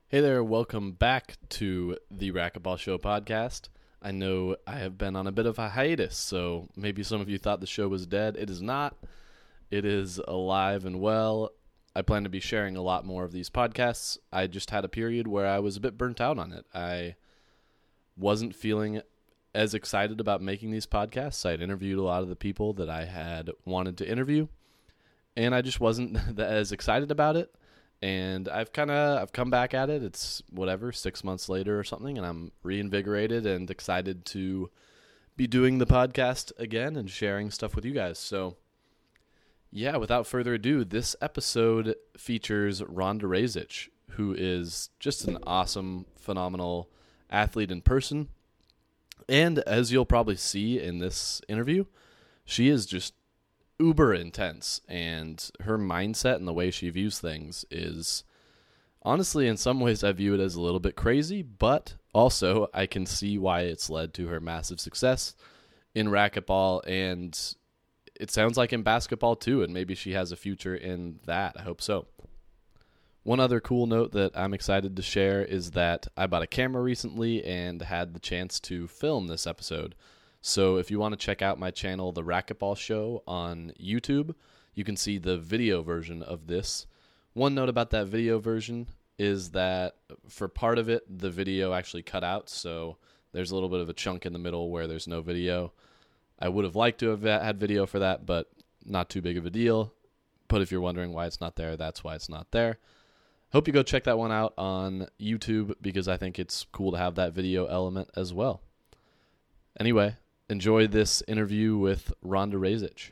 Hey there, welcome back to the Racquetball Show podcast. I know I have been on a bit of a hiatus, so maybe some of you thought the show was dead. It is not. It is alive and well. I plan to be sharing a lot more of these podcasts. I just had a period where I was a bit burnt out on it. I wasn't feeling as excited about making these podcasts. I'd interviewed a lot of the people that I had wanted to interview, and I just wasn't as excited about it. And I've come back at it. It's 6 months later or something, and I'm reinvigorated and excited to be doing the podcast again and sharing stuff with you guys. So, yeah, without further ado, this episode features Rhonda Razich, who is just an awesome, phenomenal athlete in person. And as you'll probably see in this interview, she is just uber intense, and her mindset and the way she views things is honestly, in some ways I view it as a little bit crazy, but also I can see why it's led to her massive success in racquetball, and it sounds like in basketball too, and maybe she has a future in that. I hope so. One other cool note that I'm excited to share is that I bought a camera recently and had the chance to film this episode. So if you want to check out my channel, The Racquetball Show, on YouTube, you can see the video version of this. One note about that video version is that for part of it, the video actually cut out, so there's a little bit of a chunk in the middle where there's no video. I would have liked to have had video for that, but not too big of a deal. But if you're wondering why it's not there, that's why it's not there. Hope you go check that one out on YouTube, because I think it's cool to have that video element as well. Anyway, enjoy this interview with Rhonda Razich.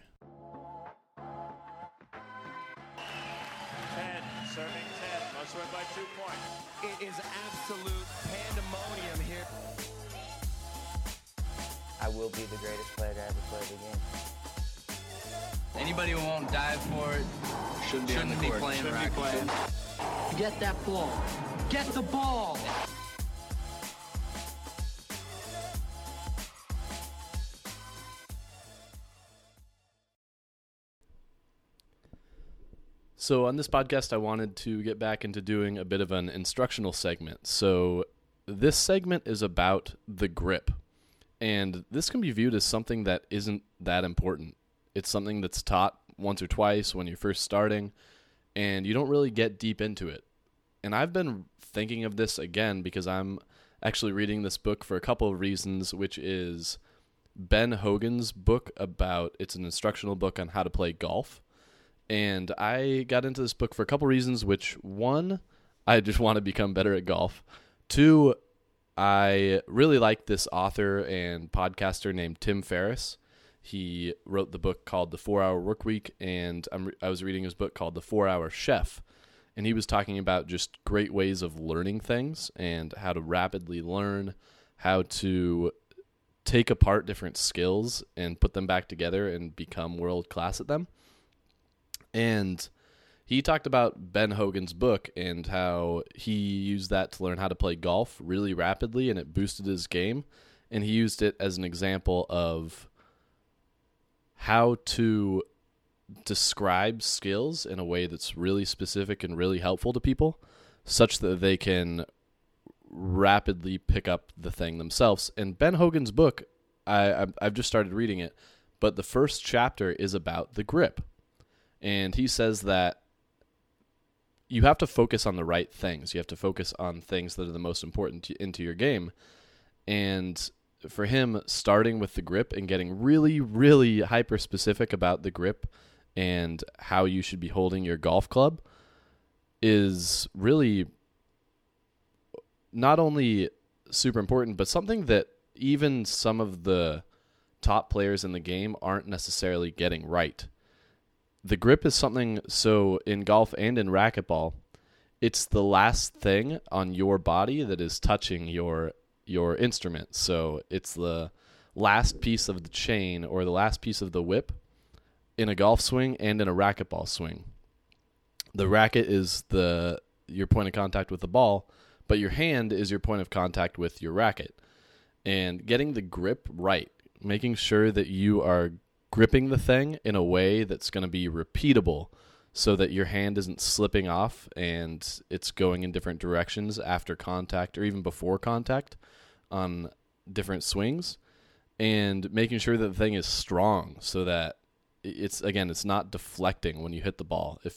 10, serving 10, must win by 2 points. It is absolute pandemonium here. I will be the greatest player to ever play the game. Anybody who won't dive for it shouldn't be playing racquetball. Get that ball. Get the ball. So on this podcast, I wanted to get back into doing a bit of an instructional segment. So this segment is about the grip. And this can be viewed as something that isn't that important. It's something that's taught once or twice when you're first starting, and you don't really get deep into it. And I've been thinking of this again because I'm actually reading this book for a couple of reasons, which is Ben Hogan's book it's an instructional book on how to play golf. And I got into this book for a couple reasons, which, one, I just want to become better at golf. Two, I really like this author and podcaster named Tim Ferriss. He wrote the book called The 4-Hour Workweek, and I was reading his book called The 4-Hour Chef. And he was talking about just great ways of learning things and how to rapidly learn, how to take apart different skills and put them back together and become world-class at them. And he talked about Ben Hogan's book and how he used that to learn how to play golf really rapidly, and it boosted his game. And he used it as an example of how to describe skills in a way that's really specific and really helpful to people, such that they can rapidly pick up the thing themselves. And Ben Hogan's book, I've just started reading it, but the first chapter is about the grip. And he says that you have to focus on the right things. You have to focus on things that are the most important into your game. And for him, starting with the grip and getting really, really hyper-specific about the grip and how you should be holding your golf club is really not only super important, but something that even some of the top players in the game aren't necessarily getting right. The grip is something, so in golf and in racquetball, it's the last thing on your body that is touching your instrument. So it's the last piece of the chain or the last piece of the whip in a golf swing and in a racquetball swing. The racket is your point of contact with the ball, but your hand is your point of contact with your racket. And getting the grip right, making sure that you are gripping the thing in a way that's going to be repeatable, so that your hand isn't slipping off and it's going in different directions after contact or even before contact on different swings, and making sure that the thing is strong so that it's not deflecting when you hit the ball. If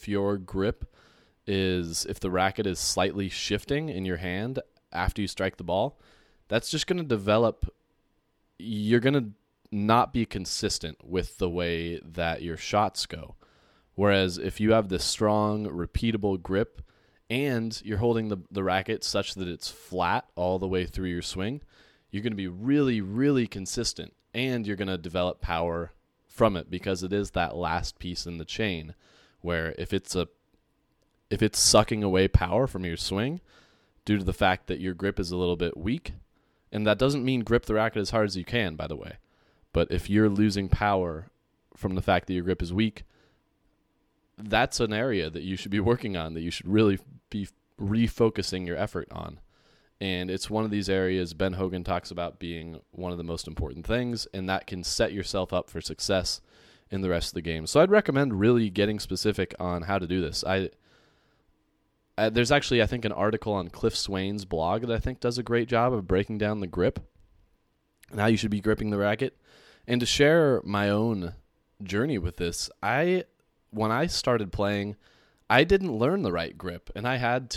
the racket is slightly shifting in your hand after you strike the ball, that's just going to develop. You're going to not be consistent with the way that your shots go. Whereas if you have this strong, repeatable grip and you're holding the racket such that it's flat all the way through your swing, you're going to be really, really consistent, and you're going to develop power from it, because it is that last piece in the chain where if it's sucking away power from your swing due to the fact that your grip is a little bit weak, and that doesn't mean grip the racket as hard as you can, by the way, but if you're losing power from the fact that your grip is weak, that's an area that you should be working on, that you should really be refocusing your effort on. And it's one of these areas Ben Hogan talks about being one of the most important things, and that can set yourself up for success in the rest of the game. So I'd recommend really getting specific on how to do this. There's actually, I think, an article on Cliff Swain's blog that I think does a great job of breaking down the grip and how you should be gripping the racket. And to share my own journey with this, when I started playing, I didn't learn the right grip, and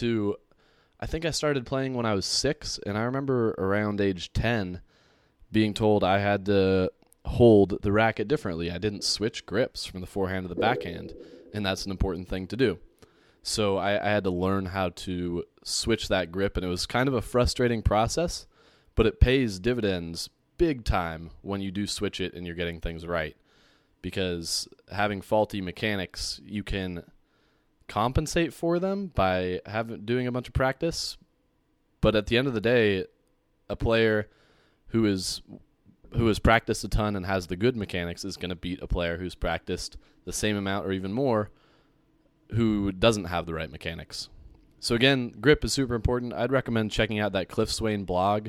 I think I started playing when I was 6, and I remember around age 10 being told I had to hold the racket differently. I didn't switch grips from the forehand to the backhand, and that's an important thing to do. So I had to learn how to switch that grip, and it was kind of a frustrating process, but it pays dividends big time when you do switch it and you're getting things right. Because having faulty mechanics, you can compensate for them by doing a bunch of practice. But at the end of the day, a player who has practiced a ton and has the good mechanics is going to beat a player who's practiced the same amount or even more who doesn't have the right mechanics. So again, grip is super important. I'd recommend checking out that Cliff Swain blog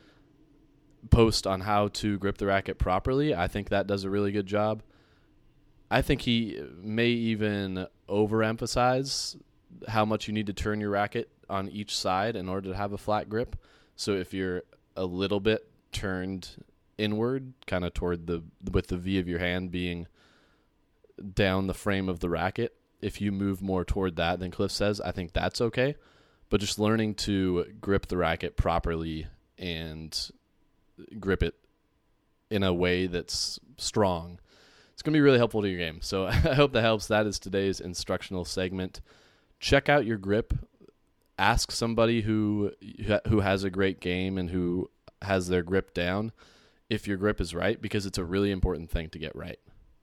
post on how to grip the racket properly. I think that does a really good job. I think he may even overemphasize how much you need to turn your racket on each side in order to have a flat grip. So if you're a little bit turned inward, kind of toward with the V of your hand being down the frame of the racket, if you move more toward that than Cliff says, I think that's okay. But just learning to grip the racket properly and grip it in a way that's strong, it's going to be really helpful to your game. So I hope that helps. That is today's instructional segment. Check out your grip. Ask somebody who has a great game and who has their grip down if your grip is right, because it's a really important thing to get right.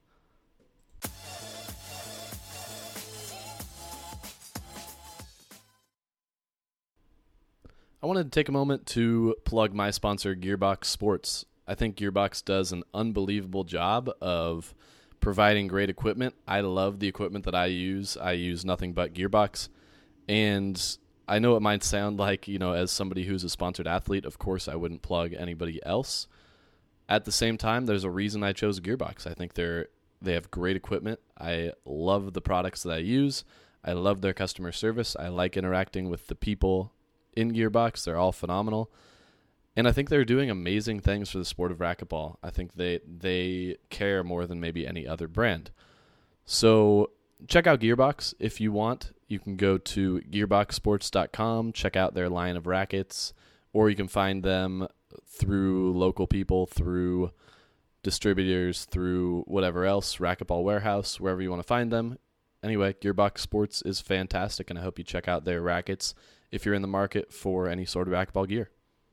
I wanted to take a moment to plug my sponsor, Gearbox Sports. I think Gearbox does an unbelievable job of providing great equipment. I love the equipment that I use. I use nothing but Gearbox. And I know it might sound like, as somebody who's a sponsored athlete, of course I wouldn't plug anybody else. At the same time, there's a reason I chose Gearbox. I think they have great equipment. I love the products that I use. I love their customer service. I like interacting with the people in Gearbox. They're all phenomenal. And I think they're doing amazing things for the sport of racquetball. I think they care more than maybe any other brand. So check out Gearbox if you want. You can go to gearboxsports.com, check out their line of rackets, or you can find them through local people, through distributors, through whatever else, Racquetball Warehouse, wherever you want to find them. Anyway, Gearbox Sports is fantastic, and I hope you check out their rackets if you're in the market for any sort of racquetball gear.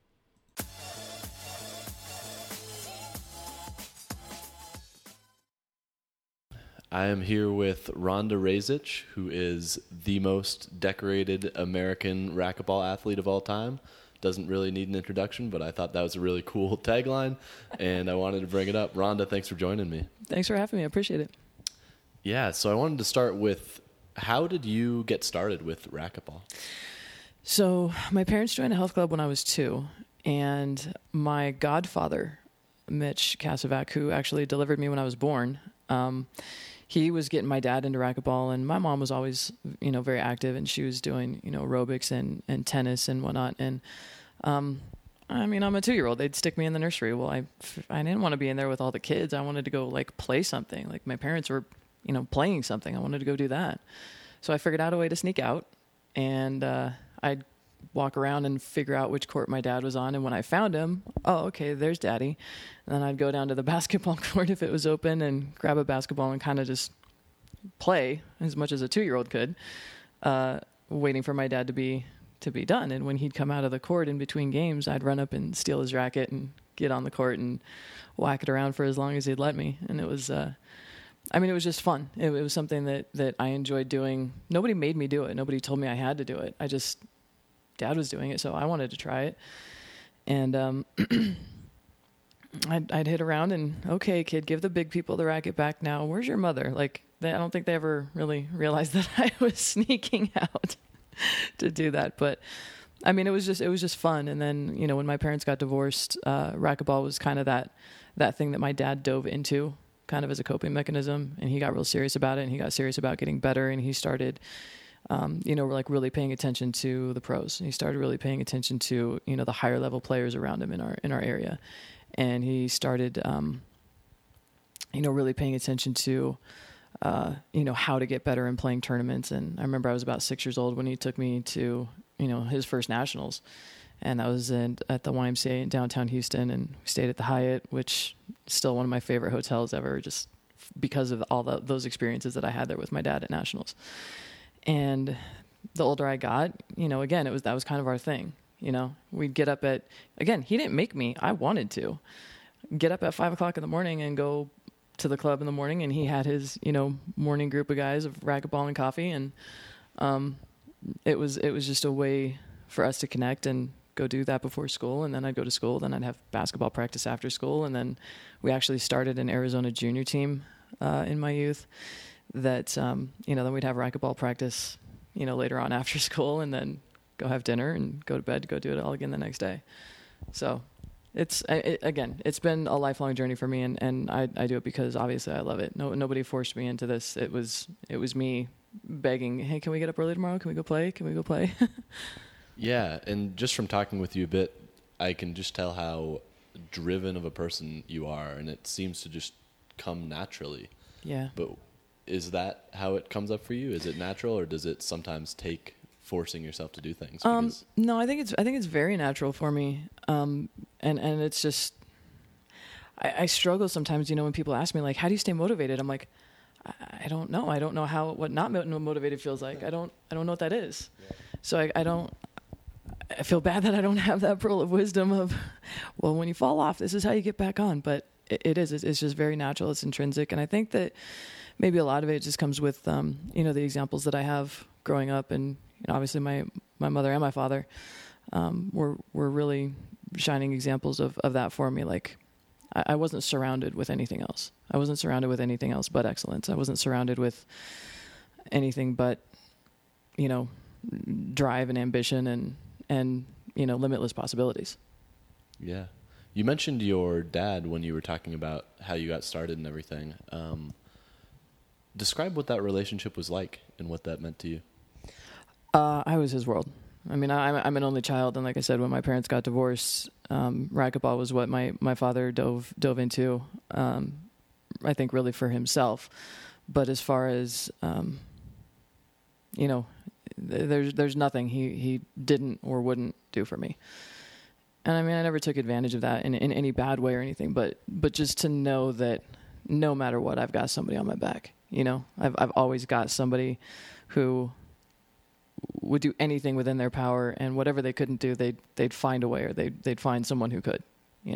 I am here with Rhonda Razich, who is the most decorated American racquetball athlete of all time. Doesn't really need an introduction, but I thought that was a really cool tagline, and I wanted to bring it up. Rhonda, thanks for joining me. Thanks for having me. I appreciate it. Yeah, so I wanted to start with, how did you get started with racquetball? So my parents joined a health club when I was 2, and my godfather, Mitch Kasovac, who actually delivered me when I was born, he was getting my dad into racquetball, and my mom was always, very active, and she was doing, aerobics and tennis and whatnot. And, I'm a 2-year-old. They'd stick me in the nursery. Well, I didn't want to be in there with all the kids. I wanted to go play something. My parents were, playing something. I wanted to go do that. So I figured out a way to sneak out, and, I'd walk around and figure out which court my dad was on. And when I found him, oh, okay, there's daddy. And then I'd go down to the basketball court if it was open and grab a basketball and kind of just play as much as a 2-year-old could, waiting for my dad to be done. And when he'd come out of the court in between games, I'd run up and steal his racket and get on the court and whack it around for as long as he'd let me. And it was, it was just fun. It was something that I enjoyed doing. Nobody made me do it. Nobody told me I had to do it. Dad was doing it, so I wanted to try it. And I'd hit around and, okay, kid, give the big people the racket back now. Where's your mother? I don't think they ever really realized that I was sneaking out to do that. But it was just fun. And then, when my parents got divorced, racquetball was kind of that thing that my dad dove into kind of as a coping mechanism. And he got real serious about it, and he got serious about getting better. And he started, really paying attention to the pros. He started really paying attention to, the higher level players around him in our area. And he started, really paying attention to, how to get better in playing tournaments. And I remember I was about 6 years old when he took me to, his first nationals. And that was at the YMCA in downtown Houston. And we stayed at the Hyatt, which is still one of my favorite hotels ever, just because of all those experiences that I had there with my dad at nationals. And the older I got, again, that was kind of our thing. We'd get up again, he didn't make me, I wanted to get up at 5:00 in the morning and go to the club in the morning. And he had his, morning group of guys of racquetball and coffee. And, it was just a way for us to connect and go do that before school. And then I'd go to school, then I'd have basketball practice after school. And then we actually started an Arizona junior team, in my youth that, then we'd have racquetball practice, later on after school, and then go have dinner and go to bed, go do it all again the next day. So it's been a lifelong journey for me, and I do it because obviously I love it. Nobody forced me into this. It was me begging, hey, can we get up early tomorrow? Can we go play? Yeah. And just from talking with you a bit, I can just tell how driven of a person you are, and it seems to just come naturally. Yeah. But is that how it comes up for you? Is it natural, or does it sometimes take forcing yourself to do things? No, I think it's very natural for me. And it's just, I struggle sometimes, when people ask me how do you stay motivated? I'm like, I don't know. I don't know what not motivated feels like. I don't know what that is. Yeah. So I feel bad that I don't have that pearl of wisdom of, well, when you fall off, this is how you get back on. But it's just very natural. It's intrinsic. And I think that maybe a lot of it just comes with, the examples that I have growing up. And obviously my mother and my father were really shining examples of that for me. I wasn't surrounded with anything else. I wasn't surrounded with anything else but excellence. I wasn't surrounded with anything but, drive and ambition and limitless possibilities. Yeah. You mentioned your dad when you were talking about how you got started and everything. Describe what that relationship was like and what that meant to you. I was his world. I'm an only child, and like I said, when my parents got divorced, racquetball was what my father dove into. I think really for himself, but as far as there's nothing he didn't or wouldn't do for me. And I never took advantage of that in any bad way or anything, but just to know that no matter what, I've got somebody on my back. I've always got somebody who would do anything within their power, and whatever they couldn't do, they'd find a way, or they'd find someone who could.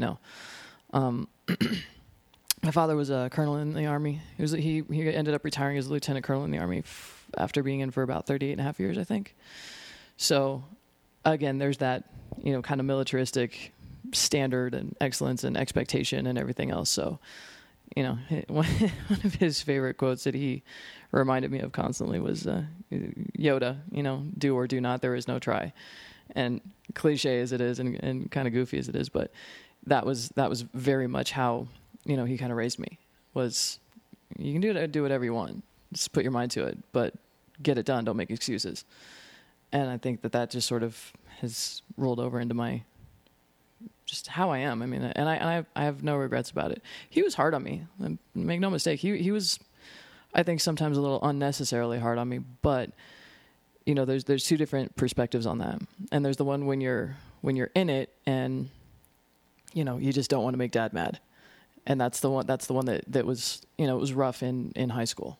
My father was a colonel in the Army. He ended up retiring as a lieutenant colonel in the Army after being in for about 38 and a half years, I think. So again, there's that, kind of militaristic standard and excellence and expectation and everything else. So, one of his favorite quotes that he reminded me of constantly was Yoda, do or do not, there is no try. And cliche as it is and kind of goofy as it is, but that was very much how, he kind of raised me, was you can do whatever you want. Just put your mind to it, but get it done. Don't make excuses. And I think that just sort of has rolled over into my just how I am. I mean, and I have no regrets about it. He was hard on me. Make no mistake. He was, I think, sometimes a little unnecessarily hard on me. But you know, there's two different perspectives on that. And there's the one when you're in it, and you know, you just don't want to make dad mad. And that's the one that was, you know, it was rough in high school.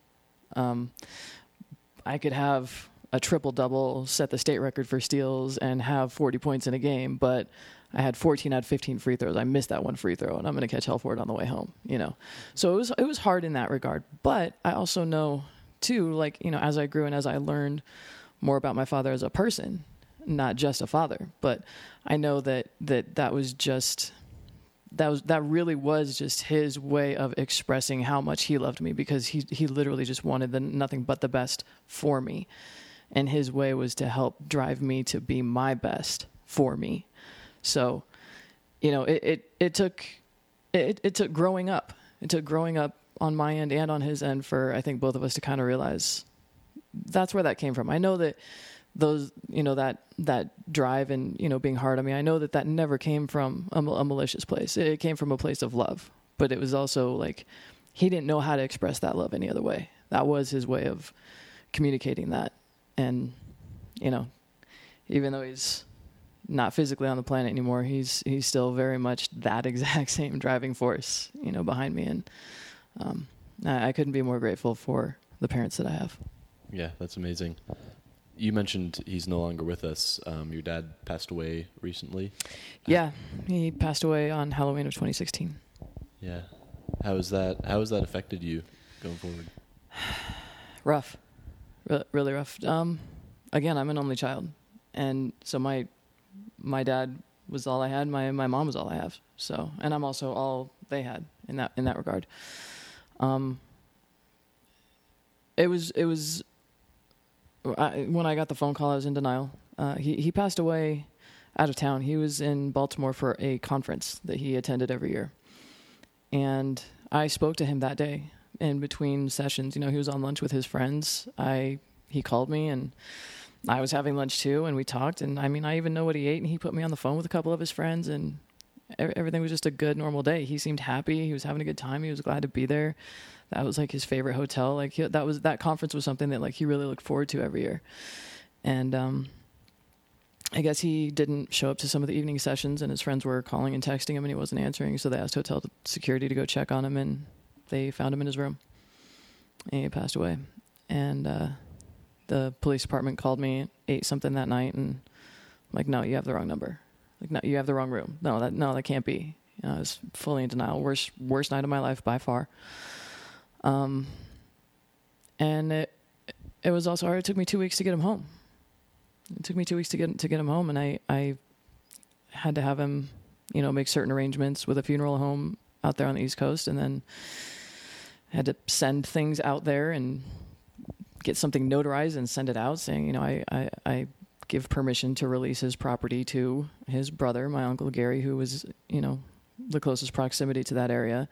I could have a triple-double, set the state record for steals, and have 40 points in a game, but I had 14 out of 15 free throws. I missed that one free throw, and I'm going to catch hell for it on the way home, you know. So it was hard in that regard. But I also know, too, like, you know, as I grew and as I learned more about my father as a person, not just a father, but I know that was just... That really was just his way of expressing how much he loved me, because he literally just wanted nothing but the best for me. And his way was to help drive me to be my best for me. So, you know, it took growing up. It took growing up on my end and on his end for, I think, both of us to kind of realize that's where that came from. I know that those, you know, that drive and, you know, being hard on me, I know that never came from a malicious place. It came from a place of love, but it was also like, he didn't know how to express that love any other way. That was his way of communicating that. And, you know, even though he's not physically on the planet anymore, he's still very much that exact same driving force, you know, behind me. And, I couldn't be more grateful for the parents that I have. Yeah, that's amazing. You mentioned he's no longer with us. Your dad passed away recently. Yeah, he passed away on Halloween of 2016. Yeah. How has that affected you going forward? Rough. Really rough. Again, I'm an only child. And so my dad was all I had. My mom was all I have. So, and I'm also all they had in that regard. It was when I got the phone call, I was in denial. He passed away out of town. He was in Baltimore for a conference that he attended every year. And I spoke to him that day in between sessions. You know, he was on lunch with his friends. He called me, and I was having lunch too, and we talked. And I mean, I even know what he ate, and he put me on the phone with a couple of his friends, and everything was just a good, normal day. He seemed happy. He was having a good time. He was glad to be there. That was like his favorite hotel. Like that conference was something that like he really looked forward to every year. And I guess he didn't show up to some of the evening sessions, and his friends were calling and texting him, and he wasn't answering. So they asked hotel security to go check on him, and they found him in his room. And he passed away. And the police department called me at 8-something that night, and I'm like, no, you have the wrong number. Like, no, you have the wrong room. No, that can't be. You know, I was fully in denial. Worst night of my life by far. And it was also hard. It took me 2 weeks to get him home. It took me 2 weeks to get him home, and I had to have him, you know, make certain arrangements with a funeral home out there on the East Coast, and then had to send things out there and get something notarized and send it out saying, you know, I give permission to release his property to his brother, my Uncle Gary, who was, you know, the closest proximity to that area.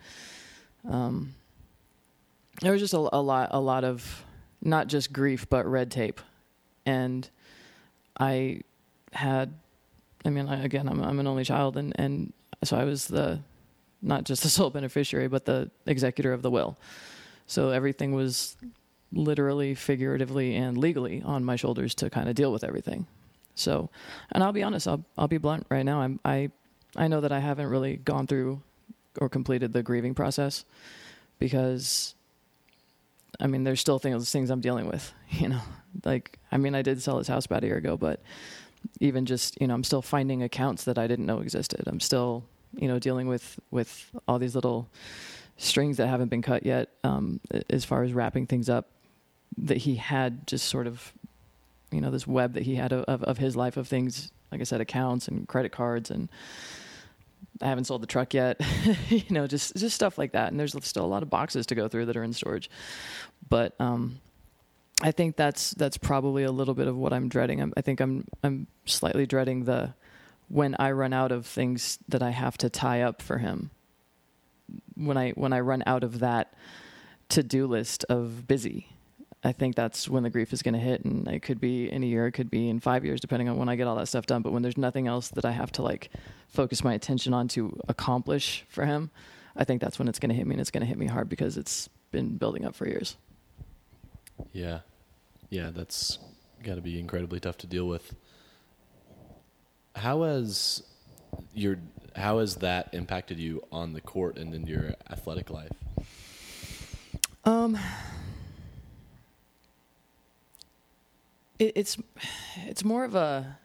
There was just a lot of not just grief, but red tape. And I'm an only child. And so I was not just the sole beneficiary, but the executor of the will. So everything was literally, figuratively, and legally on my shoulders to kind of deal with everything. So, and I'll be honest, I'll be blunt right now. I know that I haven't really gone through or completed the grieving process, because I mean, there's still things I'm dealing with, you know, like, I mean, I did sell his house about a year ago, but even just, you know, I'm still finding accounts that I didn't know existed. I'm still, you know, dealing with all these little strings that haven't been cut yet, as far as wrapping things up that he had, just sort of, you know, this web that he had of his life of things, like I said, accounts and credit cards, and I haven't sold the truck yet, you know, just stuff like that. And there's still a lot of boxes to go through that are in storage. But I think that's probably a little bit of what I'm dreading. I think I'm slightly dreading when I run out of things that I have to tie up for him. When I run out of that to-do list of busy. I think that's when the grief is going to hit, and it could be in a year, it could be in 5 years, depending on when I get all that stuff done. But when there's nothing else that I have to like focus my attention on to accomplish for him, I think that's when it's going to hit me, and it's going to hit me hard because it's been building up for years. Yeah. Yeah, that's got to be incredibly tough to deal with. How has that impacted you on the court and in your athletic life? It's more of a,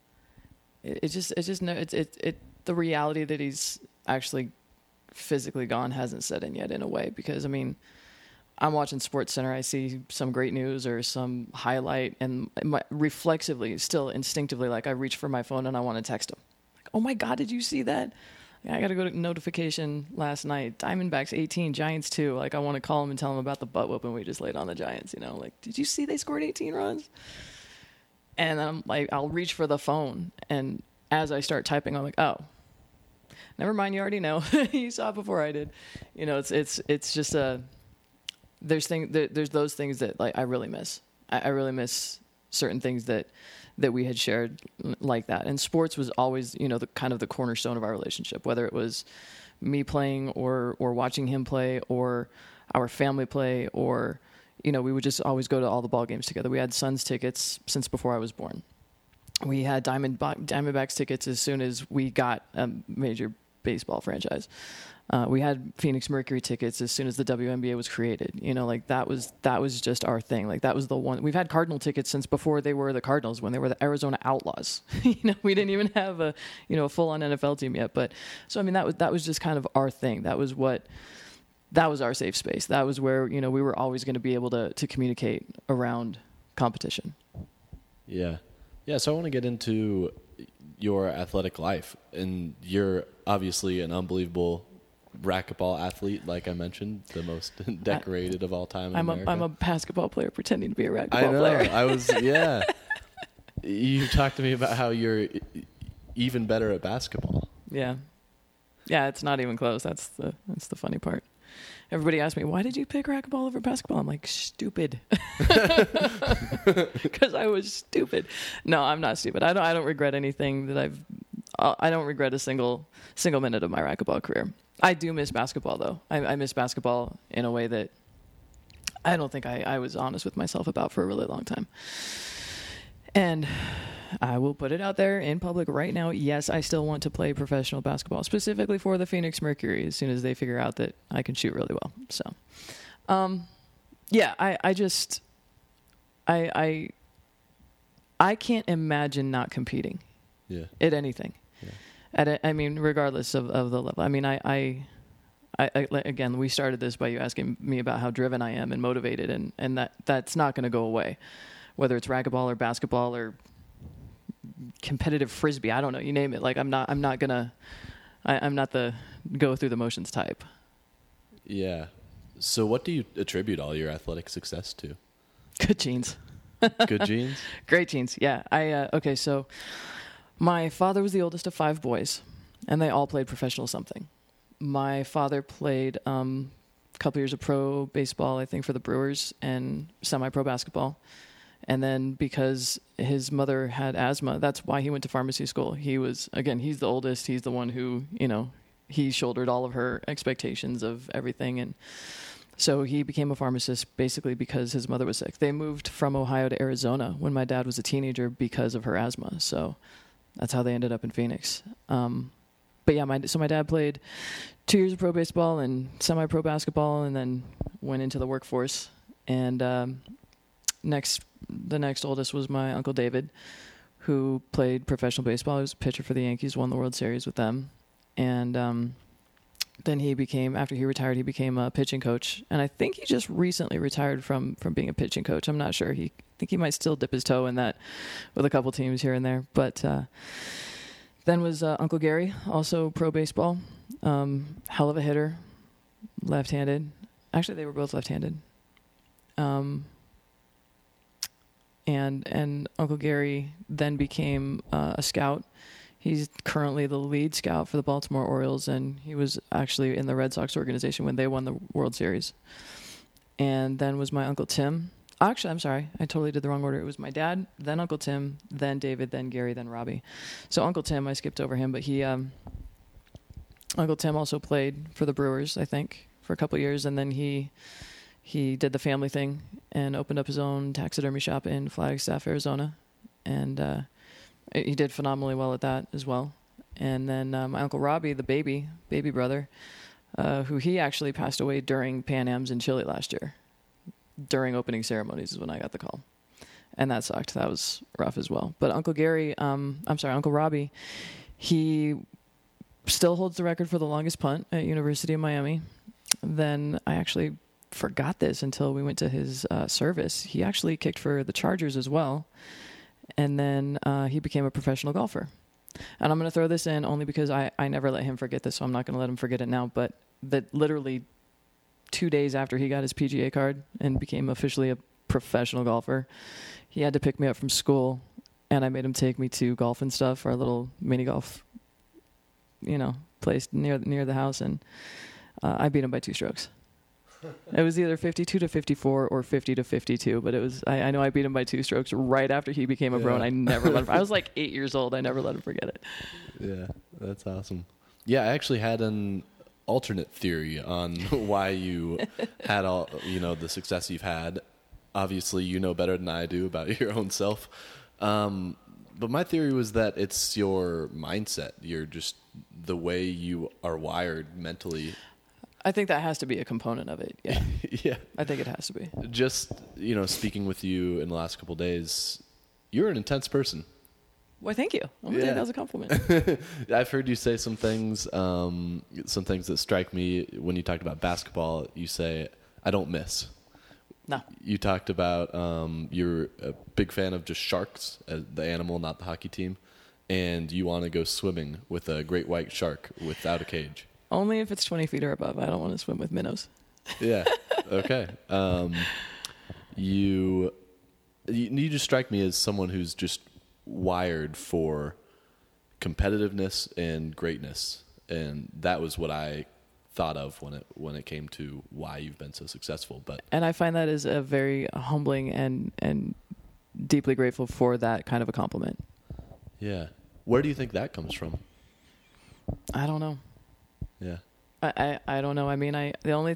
the reality that he's actually physically gone hasn't set in yet in a way, because I mean, I'm watching SportsCenter, I see some great news or some highlight, and reflexively, still instinctively, like I reach for my phone and I want to text him. Like, oh my God, did you see that? I got to go to notification last night. Diamondbacks 18, Giants 2. Like, I want to call him and tell him about the butt whooping we just laid on the Giants. You know, like, did you see they scored 18 runs? And I'm like, I'll reach for the phone, and as I start typing, I'm like, oh, never mind. You already know. You saw it before I did. You know, it's just there's those things that like I really miss. I really miss certain things that we had shared like that. And sports was always, you know, the kind of the cornerstone of our relationship, whether it was me playing or watching him play or our family play, or, you know, we would just always go to all the ball games together. We had Suns tickets since before I was born. We had Diamondbacks tickets as soon as we got a major baseball franchise. We had Phoenix Mercury tickets as soon as the WNBA was created. You know, like that was just our thing. Like that was the one. We've had Cardinal tickets since before they were the Cardinals, when they were the Arizona Outlaws. You know, we didn't even have a full-on NFL team yet. But so I mean, that was just kind of our thing. That was our safe space. That was where, you know, we were always going to be able to communicate around competition. Yeah. Yeah. So I want to get into your athletic life, and you're obviously an unbelievable racquetball athlete, like I mentioned, the most decorated of all time in America. I'm a basketball player pretending to be a racquetball player. I was, yeah. You talked to me about how you're even better at basketball. Yeah. Yeah, it's not even close. That's the funny part. Everybody asks me, why did you pick racquetball over basketball? I'm like, stupid. Because I was stupid. No, I'm not stupid. I don't regret anything that I don't regret a single minute of my racquetball career. I do miss basketball, though. I miss basketball in a way that I don't think I was honest with myself about for a really long time. And I will put it out there in public right now. Yes, I still want to play professional basketball, specifically for the Phoenix Mercury, as soon as they figure out that I can shoot really well. So, yeah, I can't imagine not competing. Yeah. At anything. Yeah. I mean, regardless of the level. I mean, I again, we started this by you asking me about how driven I am and motivated, and that's not going to go away, whether it's racquetball or basketball or competitive frisbee. I don't know, you name it. Like I'm not the go through the motions type. Yeah. So what do you attribute all your athletic success to? Good genes. Good genes? Great genes. Yeah. Okay. So my father was the oldest of 5 boys, and they all played professional something. My father played a couple years of pro baseball, I think, for the Brewers, and semi-pro basketball. And then because his mother had asthma, that's why he went to pharmacy school. He's the oldest. He's the one who, you know, he shouldered all of her expectations of everything. And so he became a pharmacist basically because his mother was sick. They moved from Ohio to Arizona when my dad was a teenager because of her asthma. So that's how they ended up in Phoenix. But yeah, my dad played 2 years of pro baseball and semi-pro basketball, and then went into the workforce. And the next oldest was my Uncle David, who played professional baseball. He was a pitcher for the Yankees, won the World Series with them. And then after he retired, he became a pitching coach. And I think he just recently retired from being a pitching coach. I'm not sure. I think he might still dip his toe in that with a couple teams here and there. But then was Uncle Gary, also pro baseball. Hell of a hitter, left-handed. Actually, they were both left-handed. And Uncle Gary then became a scout. He's currently the lead scout for the Baltimore Orioles, and he was actually in the Red Sox organization when they won the World Series. and then was my Uncle Tim. Actually, I'm sorry. I totally did the wrong order. It was my dad, then Uncle Tim, then David, then Gary, then Robbie. So Uncle Tim, I skipped over him, but Uncle Tim also played for the Brewers, I think, for a couple of years, and then he did the family thing and opened up his own taxidermy shop in Flagstaff, Arizona, and he did phenomenally well at that as well. And then my Uncle Robbie, the baby brother, who he actually passed away during Pan Am's in Chile last year. During opening ceremonies is when I got the call. And that sucked. That was rough as well. But Uncle Robbie, he still holds the record for the longest punt at University of Miami. Then I actually forgot this until we went to his service. He actually kicked for the Chargers as well. And then he became a professional golfer. And I'm going to throw this in only because I never let him forget this, so I'm not going to let him forget it now. But that literally 2 days after he got his PGA card and became officially a professional golfer, he had to pick me up from school, and I made him take me to Golf and Stuff, our little mini golf, place near the house, and I beat him by 2 strokes. It was either 52 to 54 or 50 to 52, but it was I know I beat him by 2 strokes right after he became a pro, and I never let him. I was like 8 years old. I never let him forget it. Yeah, that's awesome. Yeah, I actually had an alternate theory on why you had all the success you've had. Obviously, you know better than I do about your own self. But my theory was that it's your mindset. You're just the way you are wired mentally. I think that has to be a component of it. Yeah. Yeah. I think it has to be. Just, speaking with you in the last couple of days, you're an intense person. Well, thank you. I'm gonna take that as a compliment. I've heard you say some things that strike me when you talked about basketball. You say, I don't miss. No. You talked about you're a big fan of just sharks, the animal, not the hockey team, and you want to go swimming with a great white shark without a cage. Only if it's 20 feet or above. I don't want to swim with minnows. Yeah. Okay. You just strike me as someone who's just wired for competitiveness and greatness, and that was what I thought of when it came to why you've been so successful. And I find that is a very humbling and deeply grateful for that kind of a compliment. Yeah. Where do you think that comes from? I don't know. Yeah. I don't know. I mean, the only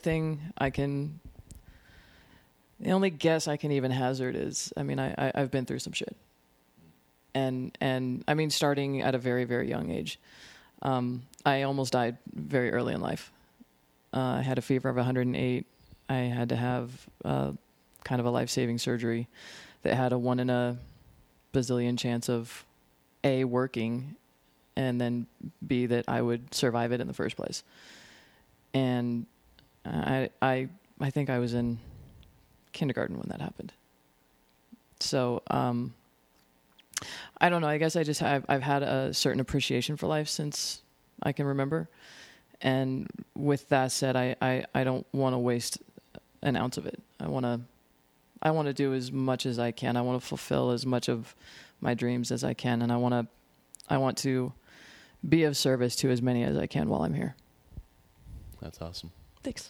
guess I can even hazard is, I mean, I've been through some shit. And I mean, starting at a very, very young age. I almost died very early in life. I had a fever of 108. I had to have kind of a life-saving surgery that had a 1 in a bazillion chance of A, working, and then B, that I would survive it in the first place. And I think I was in kindergarten when that happened. So I don't know. I guess I've had a certain appreciation for life since I can remember. And with that said, I don't want to waste an ounce of it. I want to do as much as I can. I want to fulfill as much of my dreams as I can, and I want to be of service to as many as I can while I'm here. That's awesome. Thanks.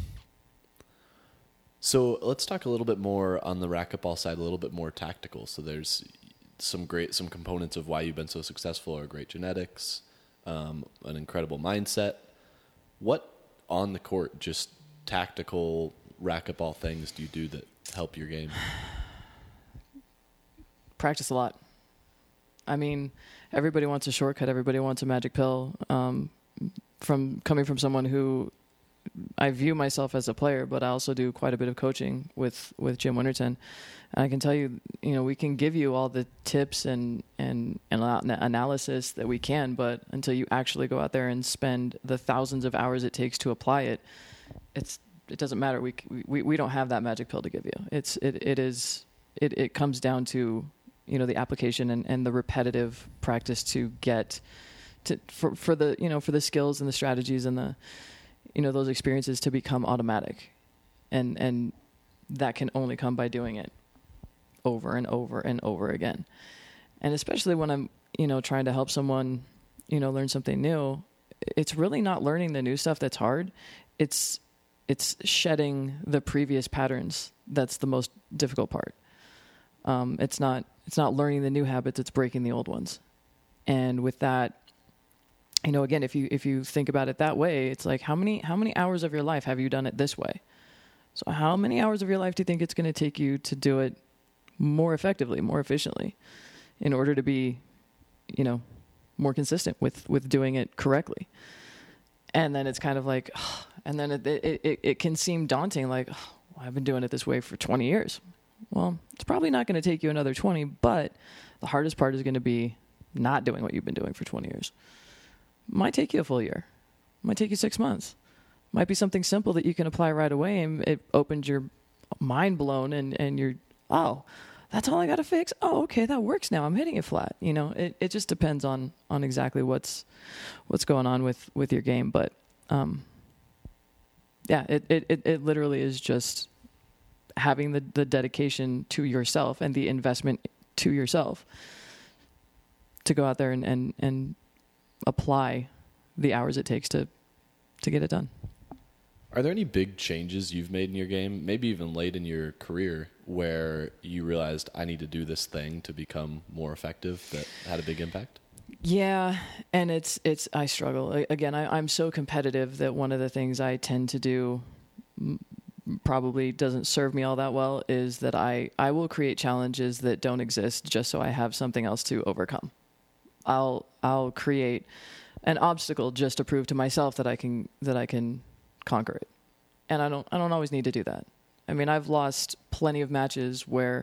So let's talk a little bit more on the racquetball side, a little bit more tactical. So there's some components of why you've been so successful are great genetics, an incredible mindset. What on the court, just tactical racquetball things do you do that help your game? Practice a lot. I mean, everybody wants a shortcut. Everybody wants a magic pill. Coming from someone who I view myself as a player, but I also do quite a bit of coaching with Jim Winterton. And I can tell you, we can give you all the tips and analysis that we can, but until you actually go out there and spend the thousands of hours it takes to apply it, it doesn't matter. We don't have that magic pill to give you. It comes down to the application and the repetitive practice to get for the skills and the strategies and the those experiences to become automatic, and that can only come by doing it over and over and over again. And especially when I'm trying to help someone learn something new, it's really not learning the new stuff that's hard. It's it's shedding the previous patterns that's the most difficult part. It's not learning the new habits, it's breaking the old ones. And with that, again, if you think about it that way, it's like how many hours of your life have you done it this way? So how many hours of your life do you think it's going to take you to do it more effectively, more efficiently, in order to be, more consistent with doing it correctly? And then it's kind of like, and then it can seem daunting, like, I've been doing it this way for 20 years. Well, it's probably not going to take you another 20, but the hardest part is going to be not doing what you've been doing for 20 years. Might take you a full year. Might take you 6 months. Might be something simple that you can apply right away, and it opens your mind blown, and you're, oh, that's all I got to fix? Oh, okay, that works now. I'm hitting it flat. It just depends on exactly what's going on with your game. But, yeah, it literally is just having the dedication to yourself and the investment to yourself to go out there and apply the hours it takes to get it done. Are there any big changes you've made in your game, maybe even late in your career, where you realized I need to do this thing to become more effective that had a big impact? Yeah, and I struggle. Again, I'm so competitive that one of the things I tend to do probably doesn't serve me all that well is that I will create challenges that don't exist just so I have something else to overcome. I'll create an obstacle just to prove to myself that I can conquer it. And I don't always need to do that. I mean, I've lost plenty of matches where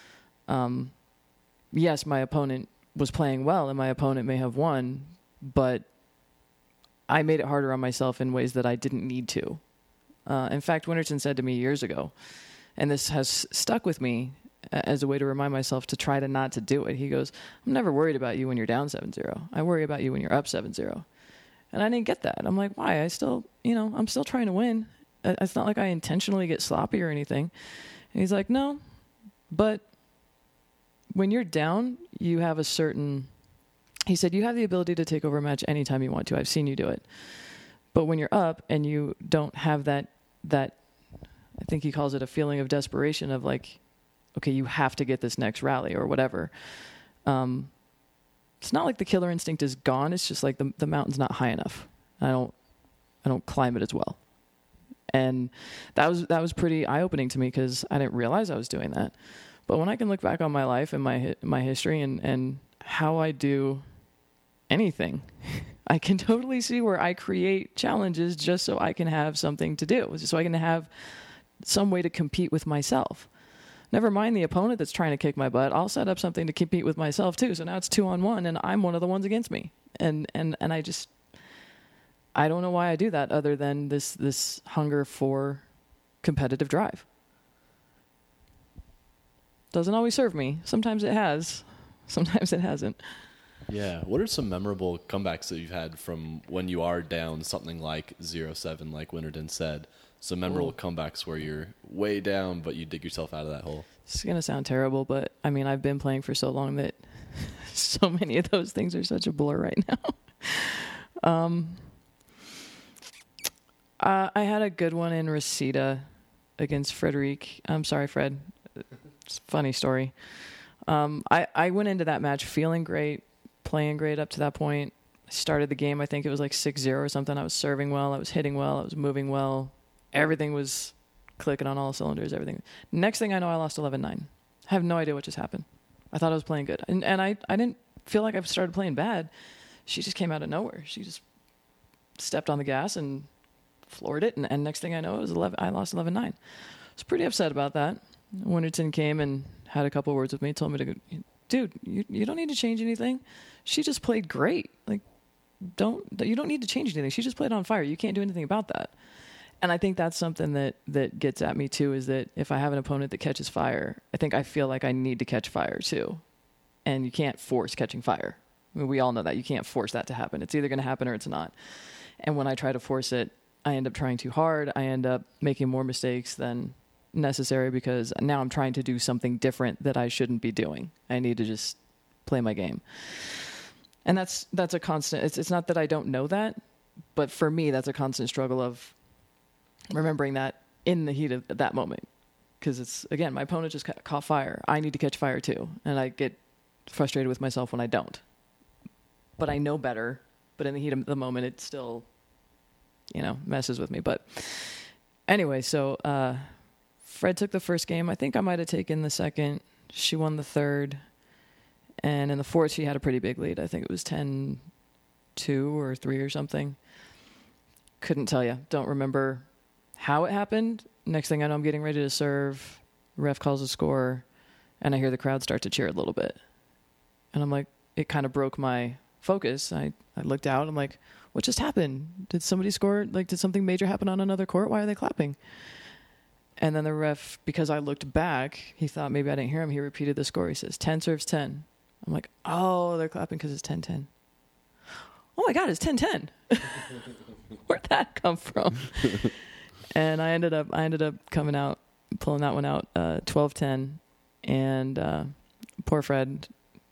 yes, my opponent was playing well and my opponent may have won, but I made it harder on myself in ways that I didn't need to. In fact, Winterton said to me years ago, and this has stuck with me as a way to remind myself to try to not to do it. He goes, I'm never worried about you when you're down 7-0. I worry about you when you're up 7-0. And I didn't get that. I'm like, why? I'm still trying to win. It's not like I intentionally get sloppy or anything. And he's like, no, but when you're down, you have he said, you have the ability to take over a match anytime you want to. I've seen you do it. But when you're up and you don't have that, I think he calls it a feeling of desperation of like, okay, you have to get this next rally or whatever. It's not like the killer instinct is gone. It's just like the mountain's not high enough. I don't climb it as well. And that was pretty eye-opening to me because I didn't realize I was doing that. But when I can look back on my life and my history and how I do anything, I can totally see where I create challenges just so I can have something to do, so I can have some way to compete with myself. Never mind the opponent that's trying to kick my butt. I'll set up something to compete with myself too. So now it's 2-on-1 and I'm one of the ones against me. And I don't know why I do that other than this hunger for competitive drive. Doesn't always serve me. Sometimes it has. Sometimes it hasn't. Yeah. What are some memorable comebacks that you've had from when you are down something like 0-7, like Winterton said? Some memorable comebacks where you're way down, but you dig yourself out of that hole. It's going to sound terrible, but I mean, I've been playing for so long that so many of those things are such a blur right now. I had a good one in Reseda against Frederic. I'm sorry, Fred. It's a funny story. I went into that match feeling great, playing great up to that point. I started the game, I think it was like 6-0 or something. I was serving well, I was hitting well, I was moving well. Everything was clicking on all cylinders, everything. Next thing I know, I lost 11-9. I have no idea what just happened. I thought I was playing good. And I didn't feel like I started playing bad. She just came out of nowhere. She just stepped on the gas and floored it. And next thing I know, I lost 11-9. I was pretty upset about that. Winterton came and had a couple words with me, told me to go, dude, you don't need to change anything. She just played great. Like, you don't need to change anything. She just played on fire. You can't do anything about that. And I think that's something that gets at me too, is that if I have an opponent that catches fire, I feel like I need to catch fire too. And you can't force catching fire. I mean, we all know that. You can't force that to happen. It's either going to happen or it's not. And when I try to force it, I end up trying too hard. I end up making more mistakes than necessary because now I'm trying to do something different that I shouldn't be doing. I need to just play my game. And that's a constant. It's not that I don't know that, but for me, that's a constant struggle of remembering that in the heat of that moment, because it's, again, my opponent just caught fire. I need to catch fire too, and I get frustrated with myself when I don't. But I know better. But in the heat of the moment, it still, messes with me. But anyway, so Fred took the first game. I think I might have taken the second. She won the third. And in the fourth, she had a pretty big lead. I think it was 10-2 or 3 or something. Couldn't tell you. Don't remember how it happened. Next thing I know, I'm getting ready to serve. Ref calls a score, and I hear the crowd start to cheer a little bit. And I'm like, it kind of broke my focus. I looked out. I'm like, what just happened? Did somebody score? Like, did something major happen on another court? Why are they clapping? And then the ref, because I looked back, he thought maybe I didn't hear him. He repeated the score. He says, 10 serves 10. I'm like, oh, they're clapping because it's 10-10. Oh, my God, it's 10-10. Where'd that come from? And I ended up coming out, pulling that one out, 12-10. And poor Fred,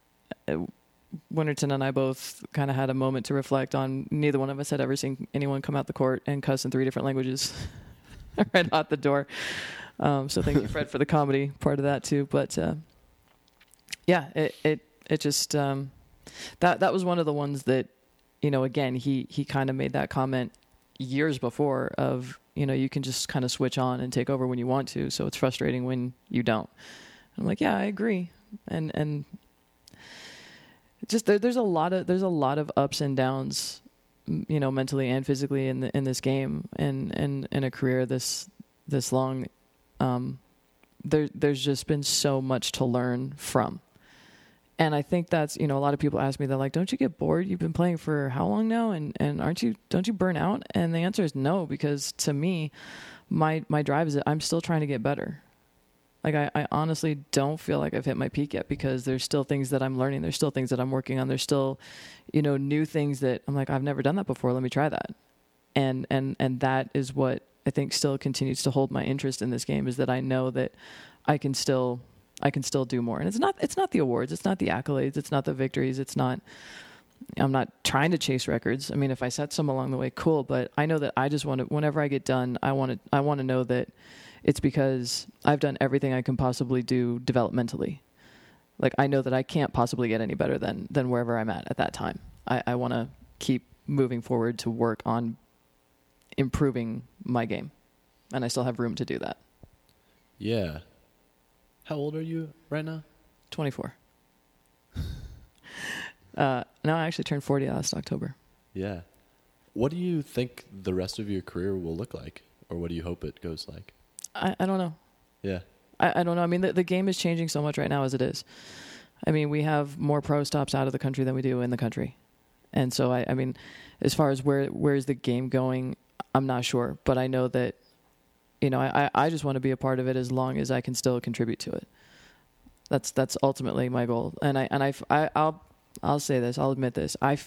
Winterton and I both kind of had a moment to reflect on. Neither one of us had ever seen anyone come out the court and cuss in 3 different languages right out the door. So thank you, Fred, for the comedy part of that too. But yeah, it just that was one of the ones that, again, he kind of made that comment years before of, you can just kind of switch on and take over when you want to. So it's frustrating when you don't. I'm like, yeah, I agree. And just there's a lot of ups and downs, mentally and physically in this game and in a career this long. There's just been so much to learn from. And I think that's, a lot of people ask me, they're like, don't you get bored? You've been playing for how long now? And don't you burn out? And the answer is no, because to me, my drive is that I'm still trying to get better. Like, I honestly don't feel like I've hit my peak yet, because there's still things that I'm learning. There's still things that I'm working on. There's still, new things that I'm like, I've never done that before. Let me try that. And that is what I think still continues to hold my interest in this game, is that I know that I can still do more. And it's not the awards. It's not the accolades. It's not the victories. I'm not trying to chase records. I mean, if I set some along the way, cool. But I know that I just want to, whenever I get done, I want to know that it's because I've done everything I can possibly do developmentally. Like, I know that I can't possibly get any better than wherever I'm at that time. I want to keep moving forward to work on improving my game. And I still have room to do that. Yeah. How old are you right now? 24. No, I actually turned 40 last October. Yeah. What do you think the rest of your career will look like? Or what do you hope it goes like? I don't know. Yeah. I don't know. I mean, the game is changing so much right now as it is. I mean, we have more pro stops out of the country than we do in the country. And so, I mean, as far as where's the game going, I'm not sure. But I know that, I just want to be a part of it as long as I can still contribute to it. That's ultimately my goal. And I'll say this. I'll admit this. I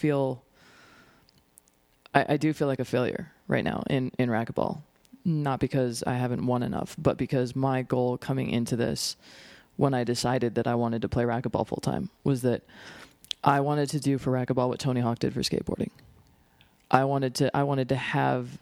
do feel like a failure right now in racquetball. Not because I haven't won enough, but because my goal coming into this, when I decided that I wanted to play racquetball full time, was that I wanted to do for racquetball what Tony Hawk did for skateboarding. I wanted to have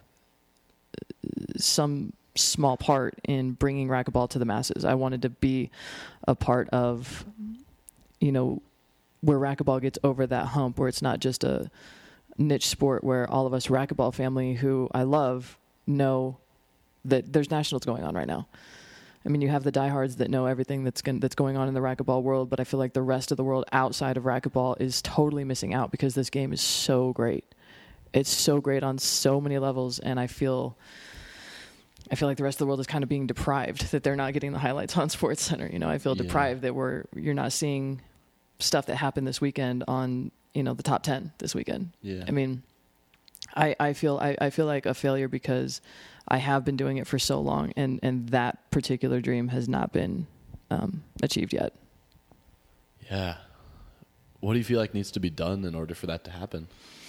some small part in bringing racquetball to the masses. I wanted to be a part of, where racquetball gets over that hump, where it's not just a niche sport, where all of us racquetball family who I love know that there's nationals going on right now. I mean, you have the diehards that know everything that's going on in the racquetball world, but I feel like the rest of the world outside of racquetball is totally missing out, because this game is so great. It's so great on so many levels, and I feel like the rest of the world is kind of being deprived, that they're not getting the highlights on SportsCenter. I feel deprived that you're not seeing stuff that happened this weekend on, the top 10 this weekend. Yeah. I mean, I feel like a failure because I have been doing it for so long, and that particular dream has not been achieved yet. Yeah. What do you feel like needs to be done in order for that to happen?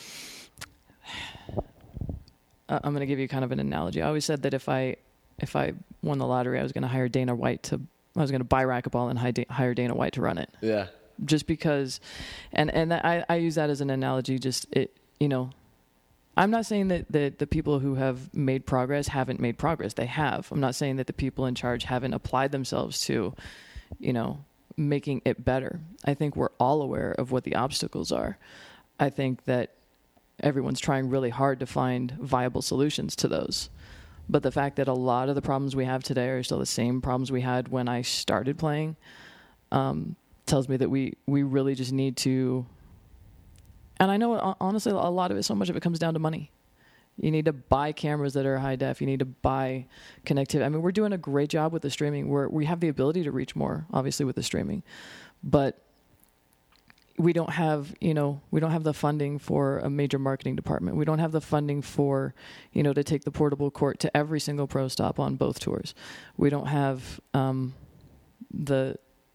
I'm going to give you kind of an analogy. I always said that if I won the lottery, I was going to hire Dana White I was going to buy racquetball and hire Dana White to run it. Yeah. Just because, and I use that as an analogy. Just I'm not saying that the people who have made progress haven't made progress. They have. I'm not saying that the people in charge haven't applied themselves to, making it better. I think we're all aware of what the obstacles are. I think that everyone's trying really hard to find viable solutions to those. But the fact that a lot of the problems we have today are still the same problems we had when I started playing tells me that we really just need to... And I know, honestly, a lot of it, so much of it comes down to money. You need to buy cameras that are high def. You need to buy connectivity. I mean, we're doing a great job with the streaming. We have the ability to reach more, obviously, with the streaming. But we don't have, we don't have the funding for a major marketing department. We don't have the funding for, to take the portable court to every single pro stop on both tours. We don't have the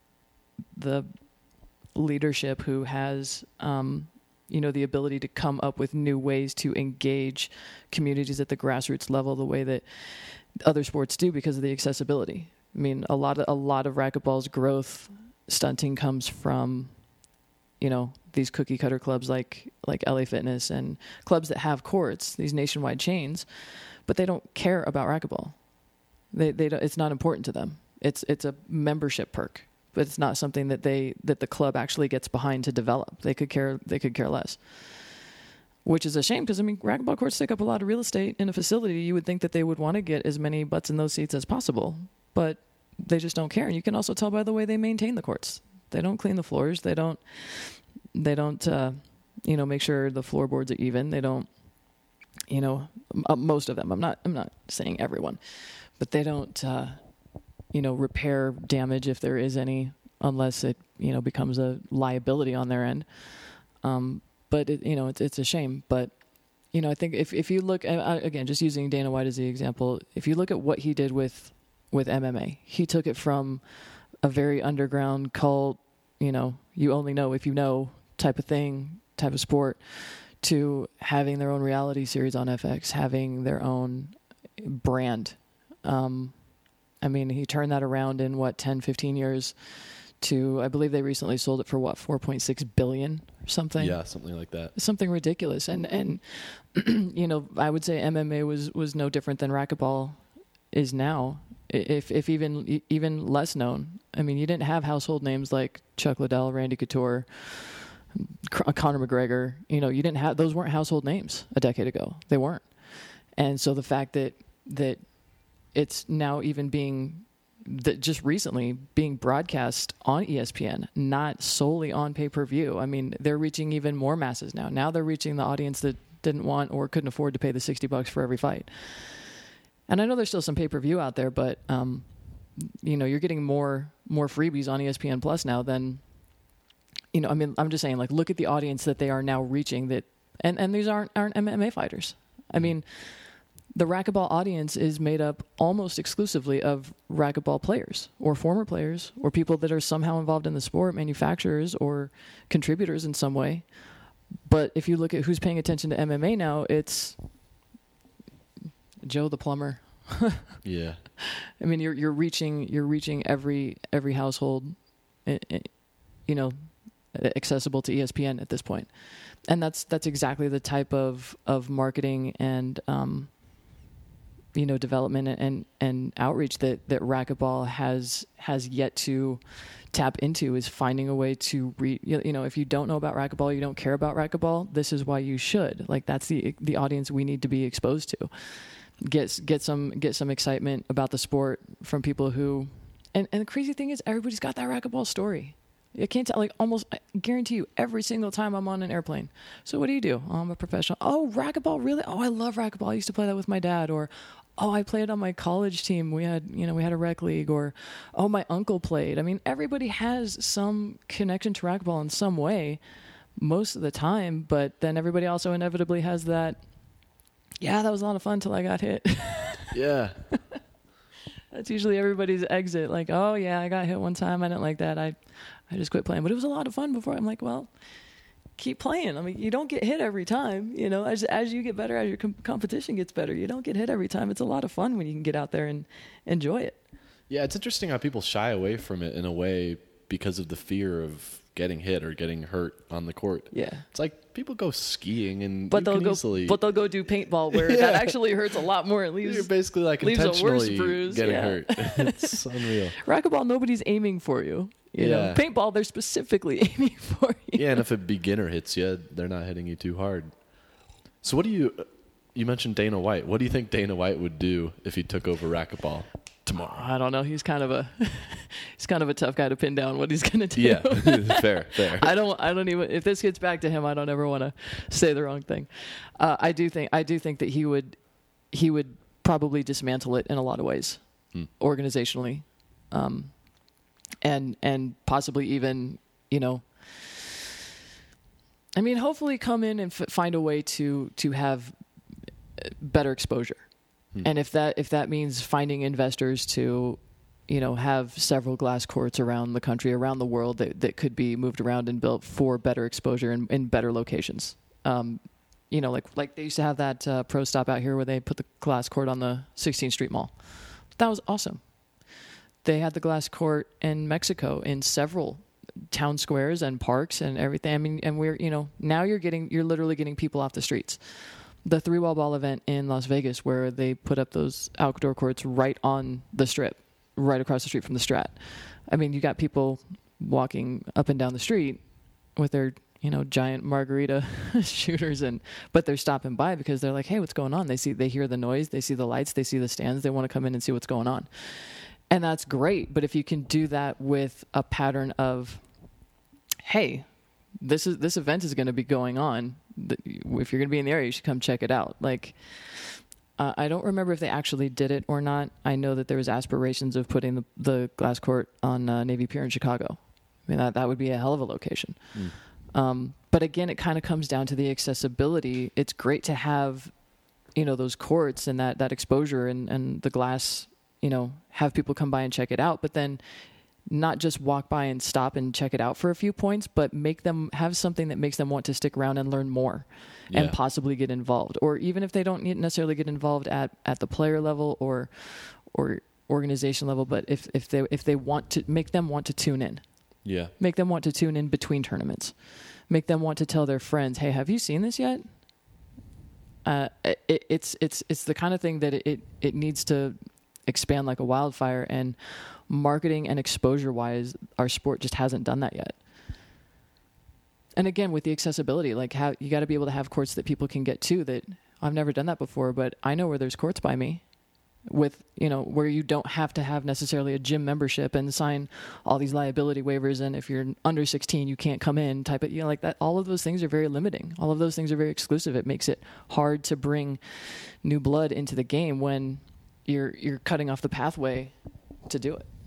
leadership who has... the ability to come up with new ways to engage communities at the grassroots level the way that other sports do because of the accessibility. I mean, a lot of racquetball's growth stunting comes from, these cookie cutter clubs like LA Fitness and clubs that have courts, these nationwide chains, but they don't care about racquetball. They don't, it's not important to them. It's a membership perk. But it's not something that the club actually gets behind to develop. They could care less, which is a shame because racquetball courts take up a lot of real estate in a facility. You would think that they would want to get as many butts in those seats as possible, but they just don't care. And you can also tell by the way they maintain the courts. They don't clean the floors. They don't make sure the floorboards are even. They don't, most of them. I'm not saying everyone, but they don't. Repair damage if there is any, unless it, becomes a liability on their end. But it's a shame. But, I think if you look at, again, just using Dana White as the example, if you look at what he did with MMA, he took it from a very underground cult, you only know if you know type of thing, type of sport, to having their own reality series on FX, having their own brand. He turned that around in 10, 15 years to, I believe they recently sold it for $4.6 billion or something. Yeah, something like that. Something ridiculous. And I would say MMA was no different than racquetball is now, if even less known. I mean, you didn't have household names like Chuck Liddell, Randy Couture, Conor McGregor. You didn't have, those weren't household names a decade ago. They weren't. And so the fact that it's now even just recently being broadcast on ESPN, not solely on pay-per-view. I mean, they're reaching even more masses now. Now they're reaching the audience that didn't want or couldn't afford to pay the $60 for every fight. And I know there's still some pay-per-view out there, but you're getting more freebies on ESPN Plus now than, I'm just saying, like, look at the audience that they are now reaching. That and these aren't MMA fighters. I mean, the racquetball audience is made up almost exclusively of racquetball players or former players or people that are somehow involved in the sport, manufacturers or contributors in some way. But if you look at who's paying attention to MMA now, it's Joe the plumber. Yeah. I mean, you're reaching every household, accessible to ESPN at this point. And that's exactly the type of marketing and development and outreach that racquetball has yet to tap into, is finding a way to if you don't know about racquetball, you don't care about racquetball, this is why you should. Like, that's the audience we need to be exposed to. Get some excitement about the sport from people who, and the crazy thing is, everybody's got that racquetball story. I can't tell, I guarantee you, every single time I'm on an airplane. So what do you do? Oh, I'm a professional. Oh, racquetball, really? Oh, I love racquetball. I used to play that with my dad. Or, oh, I played on my college team. We had a rec league. Or, oh, my uncle played. I mean, everybody has some connection to racquetball in some way most of the time, but then everybody also inevitably has that, yeah, that was a lot of fun till I got hit. Yeah. That's usually everybody's exit. Like, oh, yeah, I got hit one time. I didn't like that. I just quit playing. But it was a lot of fun before. I'm like, well, keep playing. I mean, you don't get hit every time. As you get better, as your competition gets better, you don't get hit every time. It's a lot of fun when you can get out there and enjoy it. Yeah, it's interesting how people shy away from it in a way because of the fear of getting hit or getting hurt on the court. Yeah. It's like people go skiing and But they'll go do paintball where that actually hurts a lot more. It leaves, you're basically like leaves a worse intentionally bruise. getting Yeah. hurt. It's unreal. Racquetball, nobody's aiming for you. You know, paintball, they're specifically aiming for you. Yeah, and if a beginner hits you, they're not hitting you too hard. So what do you mentioned Dana White. What do you think Dana White would do if he took over racquetball tomorrow? I don't know. He's kind of a tough guy to pin down what he's going to do. Yeah, fair. I don't even, if this gets back to him, I don't ever want to say the wrong thing. I do think that he would probably dismantle it in a lot of ways, organizationally, and possibly even, you know, I mean, hopefully come in and find a way to have better exposure. And if that means finding investors to, you know, have several glass courts around the country, around the world that could be moved around and built for better exposure in better locations. You know, like they used to have that pro stop out here where they put the glass court on the 16th Street Mall. That was awesome. They had the glass court in Mexico in several town squares and parks and everything. I mean, and we're, you know, now you're literally getting people off the streets. The 3-wall ball event in Las Vegas where they put up those outdoor courts right on the Strip, right across the street from the Strat. I mean, you got people walking up and down the street with their, you know, giant margarita shooters, but they're stopping by because they're like, hey, what's going on? They hear the noise, they see the lights, they see the stands, they want to come in and see what's going on. And that's great. But if you can do that with a pattern of, hey, this event is going to be going on. If you're going to be in the area, you should come check it out. Like, I don't remember if they actually did it or not. I know that there was aspirations of putting the glass court on Navy Pier in Chicago. I mean, that would be a hell of a location. But again, it kind of comes down to the accessibility. It's great to have, you know, those courts and that exposure and the glass, you know, have people come by and check it out. But then not just walk by and stop and check it out for a few points, but make them have something that makes them want to stick around and learn more and possibly get involved. Or even if they don't necessarily get involved at the player level or organization level, but if they want to, make them want to tune in. Yeah. Make them want to tune in between tournaments. Make them want to tell their friends, hey, have you seen this yet? It's the kind of thing that it needs to expand like a wildfire, and marketing and exposure wise, our sport just hasn't done that yet. And again, with the accessibility, like how you got to be able to have courts that people can get to. That I've never done that before, but I know where there's courts by me, with, you know, where you don't have to have necessarily a gym membership and sign all these liability waivers, and if you're under 16 you can't come in type of, you know, like that. All of those things are very limiting. All of those things are very exclusive. It makes it hard to bring new blood into the game when you're cutting off the pathway to do it.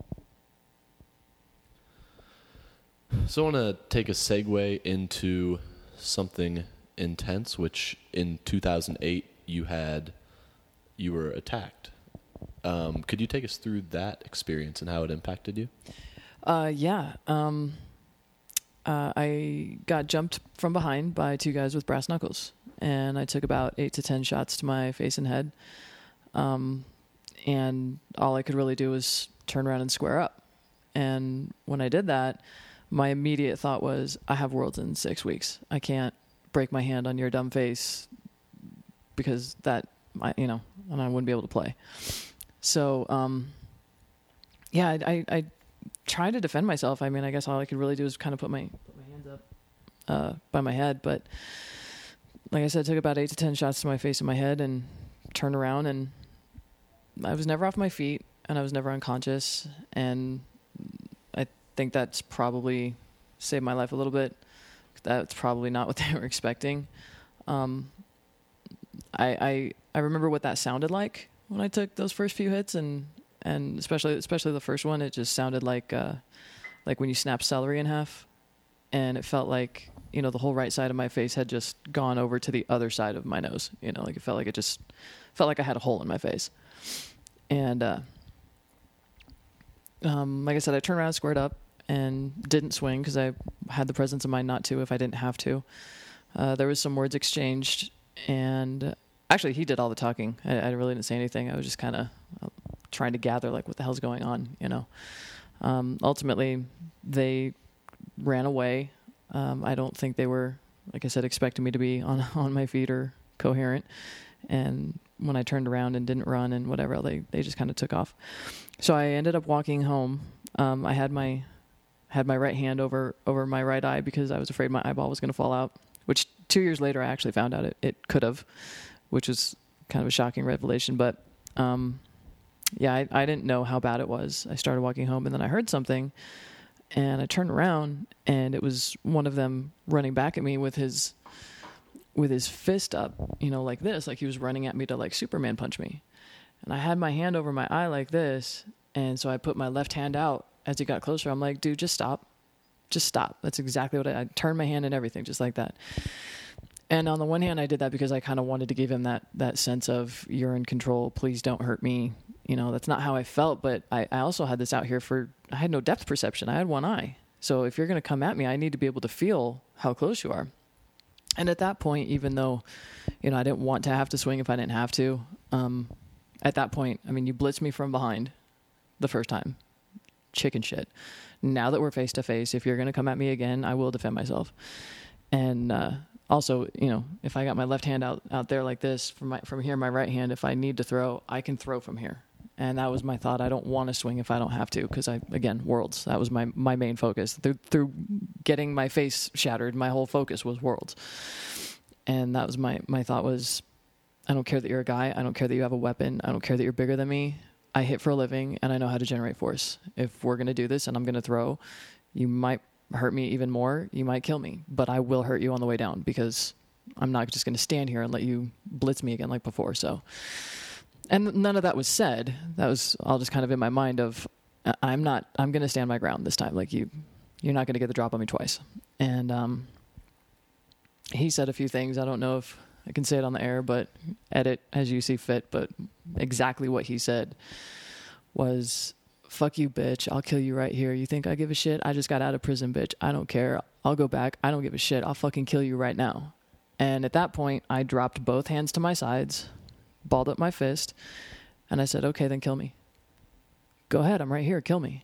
So I want to take a segue into something intense, which in 2008 you were attacked. Could you take us through that experience and how it impacted you? Yeah. I got jumped from behind by two guys with brass knuckles, and I took about 8 to 10 shots to my face and head. And all I could really do was turn around and square up. And when I did that, my immediate thought was, I have Worlds in 6 weeks. I can't break my hand on your dumb face because and I wouldn't be able to play. So, I tried to defend myself. I mean, I guess all I could really do is kind of put my hands up by my head. But like I said, it took about 8 to 10 shots to my face and my head and turned around, and I was never off my feet and I was never unconscious. And I think that's probably saved my life a little bit. That's probably not what they were expecting. I remember what that sounded like when I took those first few hits, and especially the first one. It just sounded like when you snap celery in half, and it felt like, you know, the whole right side of my face had just gone over to the other side of my nose. You know, like it felt like I had a hole in my face. And like I said, I turned around, squared up, and didn't swing because I had the presence of mind not to if I didn't have to. There was some words exchanged, and actually he did all the talking. I really didn't say anything. I was just kind of trying to gather like what the hell's going on, you know. Ultimately, they ran away. I don't think they were, like I said, expecting me to be on my feet or coherent. And when I turned around and didn't run and whatever, they just kind of took off. So I ended up walking home. I had my right hand over my right eye because I was afraid my eyeball was going to fall out, which 2 years later I actually found out it could have, which was kind of a shocking revelation. But yeah, I didn't know how bad it was. I started walking home, and then I heard something, and I turned around, and it was one of them running back at me with his fist up, like this, like he was running at me to like Superman punch me. And I had my hand over my eye like this, and so I put my left hand out as he got closer. I'm like, dude, just stop. Just stop. That's exactly what I turned my hand and everything, just like that. And on the one hand, I did that because I kind of wanted to give him that sense of, you're in control, please don't hurt me. That's not how I felt, but I also had this out here I had no depth perception. I had one eye. So if you're going to come at me, I need to be able to feel how close you are. And at that point, even though, I didn't want to have to swing if I didn't have to, at that point, you blitzed me from behind the first time. Chicken shit. Now that we're face to face, if you're going to come at me again, I will defend myself. And also, if I got my left hand out there like this, from here, my right hand, if I need to throw, I can throw from here. And that was my thought. I don't want to swing if I don't have to, because Worlds. That was my main focus. Through getting my face shattered, my whole focus was Worlds. And that was my thought was, I don't care that you're a guy. I don't care that you have a weapon. I don't care that you're bigger than me. I hit for a living, and I know how to generate force. If we're going to do this and I'm going to throw, you might hurt me even more. You might kill me, but I will hurt you on the way down, because I'm not just going to stand here and let you blitz me again like before. So, and none of that was said. That was all just kind of in my mind of, I'm going to stand my ground this time. Like you're not going to get the drop on me twice. And he said a few things. I don't know if I can say it on the air, but edit as you see fit. But exactly what he said was, fuck you, bitch. I'll kill you right here. You think I give a shit? I just got out of prison, bitch. I don't care. I'll go back. I don't give a shit. I'll fucking kill you right now. And at that point, I dropped both hands to my sides, balled up my fist, and I said, okay, then kill me. Go ahead. I'm right here. Kill me.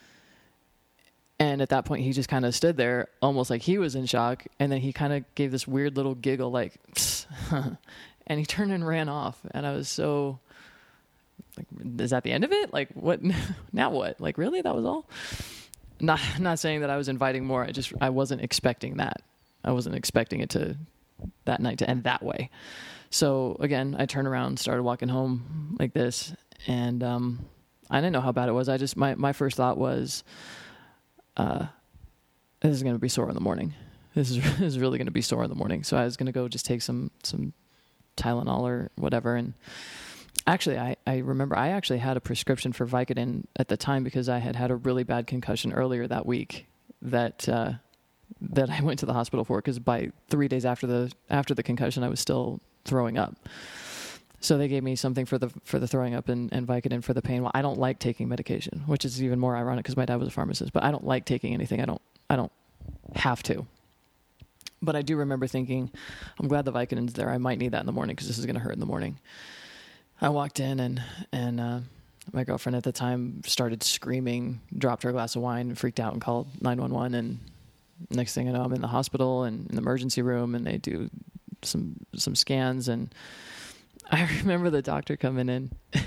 And at that point, he just kind of stood there almost like he was in shock. And then he kind of gave this weird little giggle like, and he turned and ran off. And I was so like, is that the end of it? Like, what? Now what? Like, really? That was all? Not saying that I was inviting more. I wasn't expecting that. I wasn't expecting it that night to end that way. So again, I turned around, started walking home like this. And, I didn't know how bad it was. My first thought was, this is going to be sore in the morning. This is really going to be sore in the morning. So I was going to go just take some Tylenol or whatever. And actually, I remember I actually had a prescription for Vicodin at the time because I had a really bad concussion earlier that week that I went to the hospital for, because by 3 days after the concussion, I was still throwing up. So they gave me something for the throwing up and Vicodin for the pain. Well, I don't like taking medication, which is even more ironic because my dad was a pharmacist, but I don't like taking anything. I don't have to. But I do remember thinking, I'm glad the Vicodin's there. I might need that in the morning because this is going to hurt in the morning. I walked in and my girlfriend at the time started screaming, dropped her glass of wine, freaked out and called 911. And next thing I know, I'm in the hospital and in the emergency room, and they do some scans. And I remember the doctor coming in.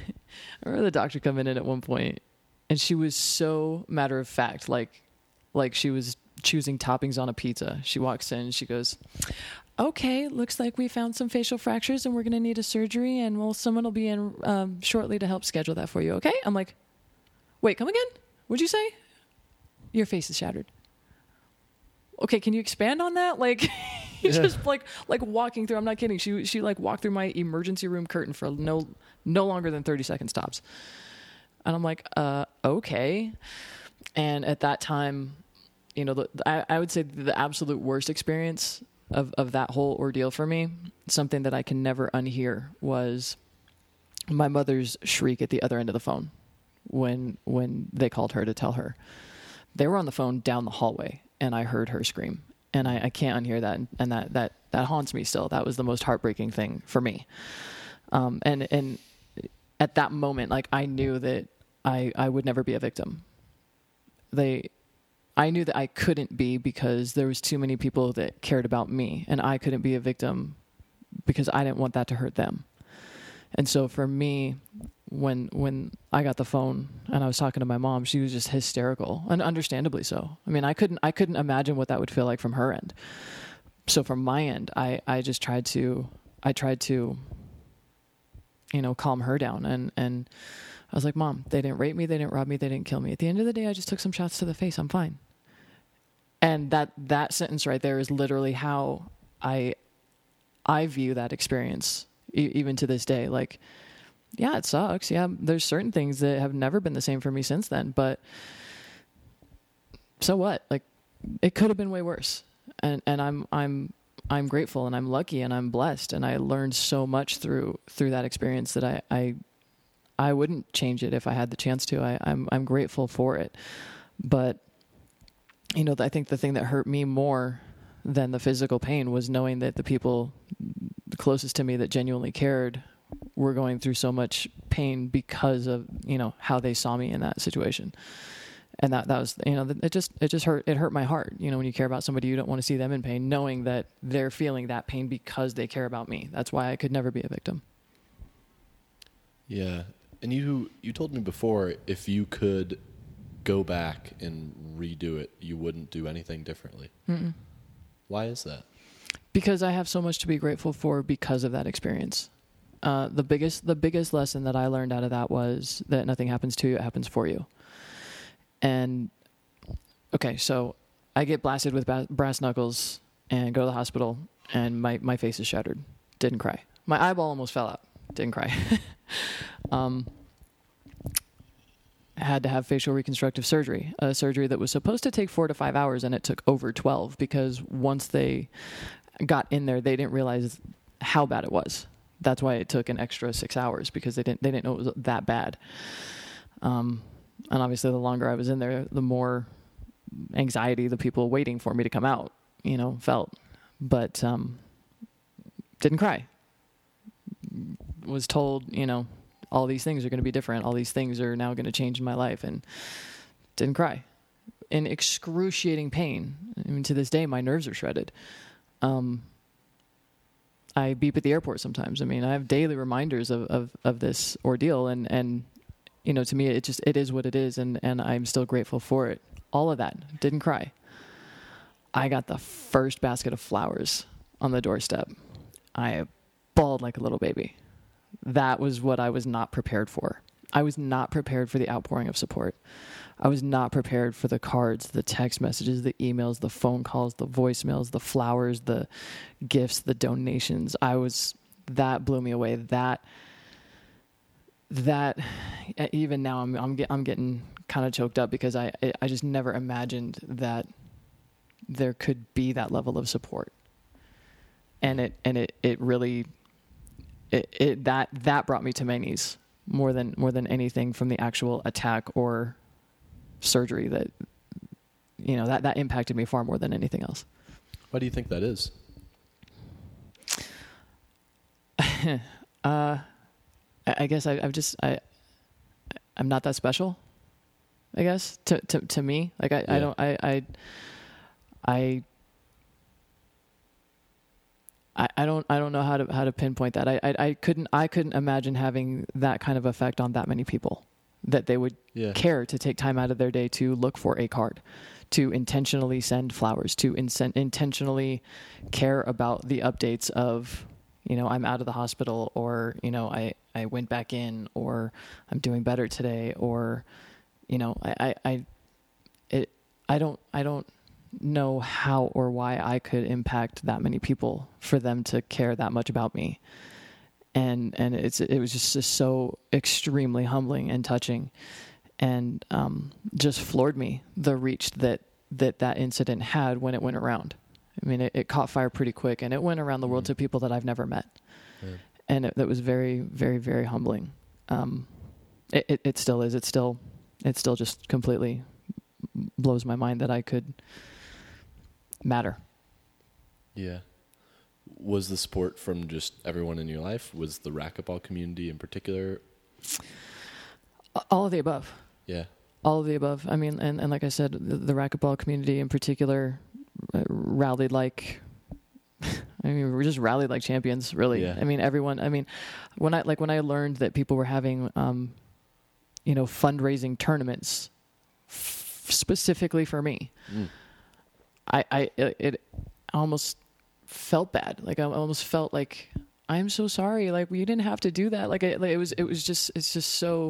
At one point, and she was so matter of fact, like she was choosing toppings on a pizza. She walks in, she goes, okay, looks like we found some facial fractures and we're going to need a surgery, and someone will be in shortly to help schedule that for you. Okay. I'm like, wait, come again? What'd you say? Your face is shattered. Okay. Can you expand on that? Like, just like walking through, I'm not kidding. She like walked through my emergency room curtain for no longer than 30 seconds tops. And I'm like, okay. And at that time, I would say the absolute worst experience of that whole ordeal for me, something that I can never unhear, was my mother's shriek at the other end of the phone when they called her to tell her. They were on the phone down the hallway, and I heard her scream. And I can't unhear that, and that haunts me still. That was the most heartbreaking thing for me. And at that moment, like, I knew that I would never be a victim. I knew that I couldn't be because there was too many people that cared about me, and I couldn't be a victim because I didn't want that to hurt them. And so for me, when I got the phone and I was talking to my mom, she was just hysterical, and understandably so. I mean, I couldn't imagine what that would feel like from her end. So from my end, I just tried to, calm her down. And I was like, Mom, they didn't rape me. They didn't rob me. They didn't kill me. At the end of the day, I just took some shots to the face. I'm fine. And that sentence right there is literally how I view that experience, even to this day. Like, yeah, it sucks. Yeah, there's certain things that have never been the same for me since then. But so what? Like, it could have been way worse. And I'm grateful, and I'm lucky, and I'm blessed, and I learned so much through that experience that I wouldn't change it if I had the chance to. I'm grateful for it. But I think the thing that hurt me more than the physical pain was knowing that the people closest to me that genuinely cared were going through so much pain because of how they saw me in that situation. And that was, it just hurt. It hurt my heart. When you care about somebody, you don't want to see them in pain, knowing that they're feeling that pain because they care about me. That's why I could never be a victim. Yeah. And you told me before, if you could go back and redo it, you wouldn't do anything differently. Mm-mm. Why is that? Because I have so much to be grateful for because of that experience. The biggest lesson that I learned out of that was that nothing happens to you, it happens for you. And okay, so I get blasted with brass knuckles and go to the hospital, and my face is shattered. Didn't cry. My eyeball almost fell out. Didn't cry. Had to have facial reconstructive surgery, a surgery that was supposed to take 4 to 5 hours, and it took over 12 because once they got in there, they didn't realize how bad it was. That's why it took an extra 6 hours, because they didn't know it was that bad. And obviously, the longer I was in there, the more anxiety the people waiting for me to come out, felt. But didn't cry. Was told, all these things are going to be different. All these things are now going to change in my life, and didn't cry. In excruciating pain. I mean, to this day, my nerves are shredded. I beep at the airport sometimes. I mean, I have daily reminders of this ordeal, and to me, it is what it is, and I'm still grateful for it. All of that. Didn't cry. I got the first basket of flowers on the doorstep. I bawled like a little baby. That was what I was not prepared for. I was not prepared for the outpouring of support. I was not prepared for the cards, the text messages, the emails, the phone calls, the voicemails, the flowers, the gifts, the donations. That blew me away. That even now I'm getting kind of choked up, because I just never imagined that there could be that level of support. And it really that brought me to my knees more than anything from the actual attack or surgery. That impacted me far more than anything else. Why do you think that is? I guess I'm not that special, I guess, to me. Like I don't know how to pinpoint that. I couldn't imagine having that kind of effect on that many people, that they would care to take time out of their day to look for a card, to intentionally send flowers, to intentionally care about the updates of, I'm out of the hospital, or, I went back in, or I'm doing better today, or, I don't know how or why I could impact that many people for them to care that much about me. And it was just so extremely humbling and touching, and just floored me, the reach that incident had when it went around. I mean, it caught fire pretty quick, and it went around the world to people that I've never met. Yeah. And that was very, very, very humbling. It still is. It still just completely blows my mind that I could matter. Yeah. Was the support from just everyone in your life? Was the racquetball community in particular? All of the above. Yeah. All of the above. I mean, and like I said, the racquetball community in particular rallied like, I mean, we just rallied like champions, really. Yeah. I mean, everyone, I mean, when I learned that people were having, fundraising tournaments specifically for me, it almost felt bad. Like I almost felt like, I'm so sorry. Like you didn't have to do that. It's just so,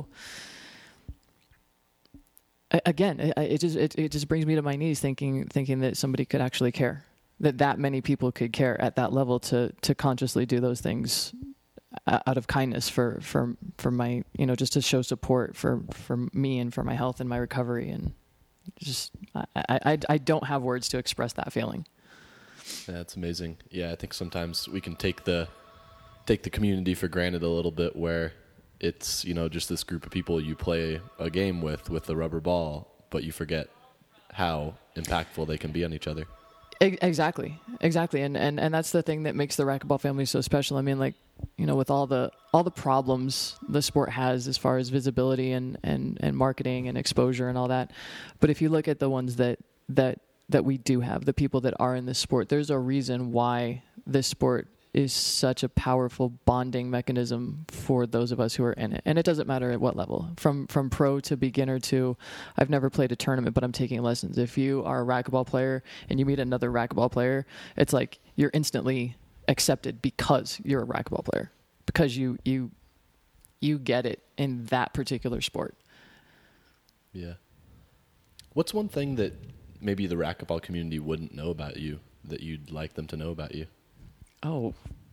again, it just brings me to my knees thinking that somebody could actually care, that many people could care at that level to consciously do those things out of kindness for my, just to show support for me and for my health and my recovery. And just, I don't have words to express that feeling. That's amazing. Yeah. I think sometimes we can take the community for granted a little bit, where it's, just this group of people you play a game with the rubber ball, but you forget how impactful they can be on each other. Exactly. And that's the thing that makes the racquetball family so special. I mean, like, with all the problems the sport has as far as visibility and marketing and exposure and all that. But if you look at the ones that we do have, the people that are in this sport, there's a reason why this sport is such a powerful bonding mechanism for those of us who are in it. And it doesn't matter at what level, from pro to beginner to, I've never played a tournament, but I'm taking lessons. If you are a racquetball player and you meet another racquetball player, it's like you're instantly accepted because you're a racquetball player, because you get it in that particular sport. Yeah. What's one thing that maybe the racquetball community wouldn't know about you that you'd like them to know about you? Oh,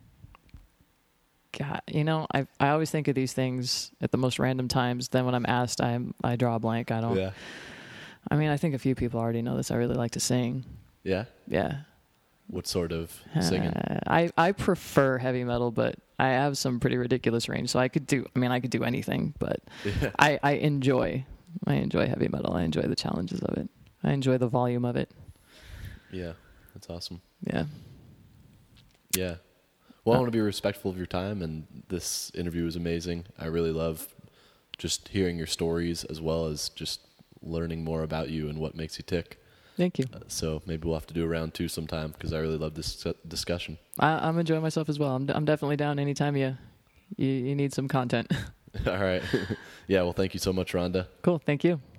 God, I always think of these things at the most random times. Then when I'm asked, I draw a blank. I don't. Yeah. I mean, I think a few people already know this. I really like to sing. Yeah? Yeah. What sort of singing? I prefer heavy metal, but I have some pretty ridiculous range. So I could do anything, but Yeah. I enjoy heavy metal. I enjoy the challenges of it. I enjoy the volume of it. Yeah. That's awesome. Yeah. Yeah. Well, I want to be respectful of your time, and this interview was amazing. I really love just hearing your stories, as well as just learning more about you and what makes you tick. Thank you. So maybe we'll have to do a round 2 sometime, because I really love this discussion. I'm enjoying myself as well. I'm definitely down anytime you need some content. All right. Yeah, well, thank you so much, Rhonda. Cool. Thank you.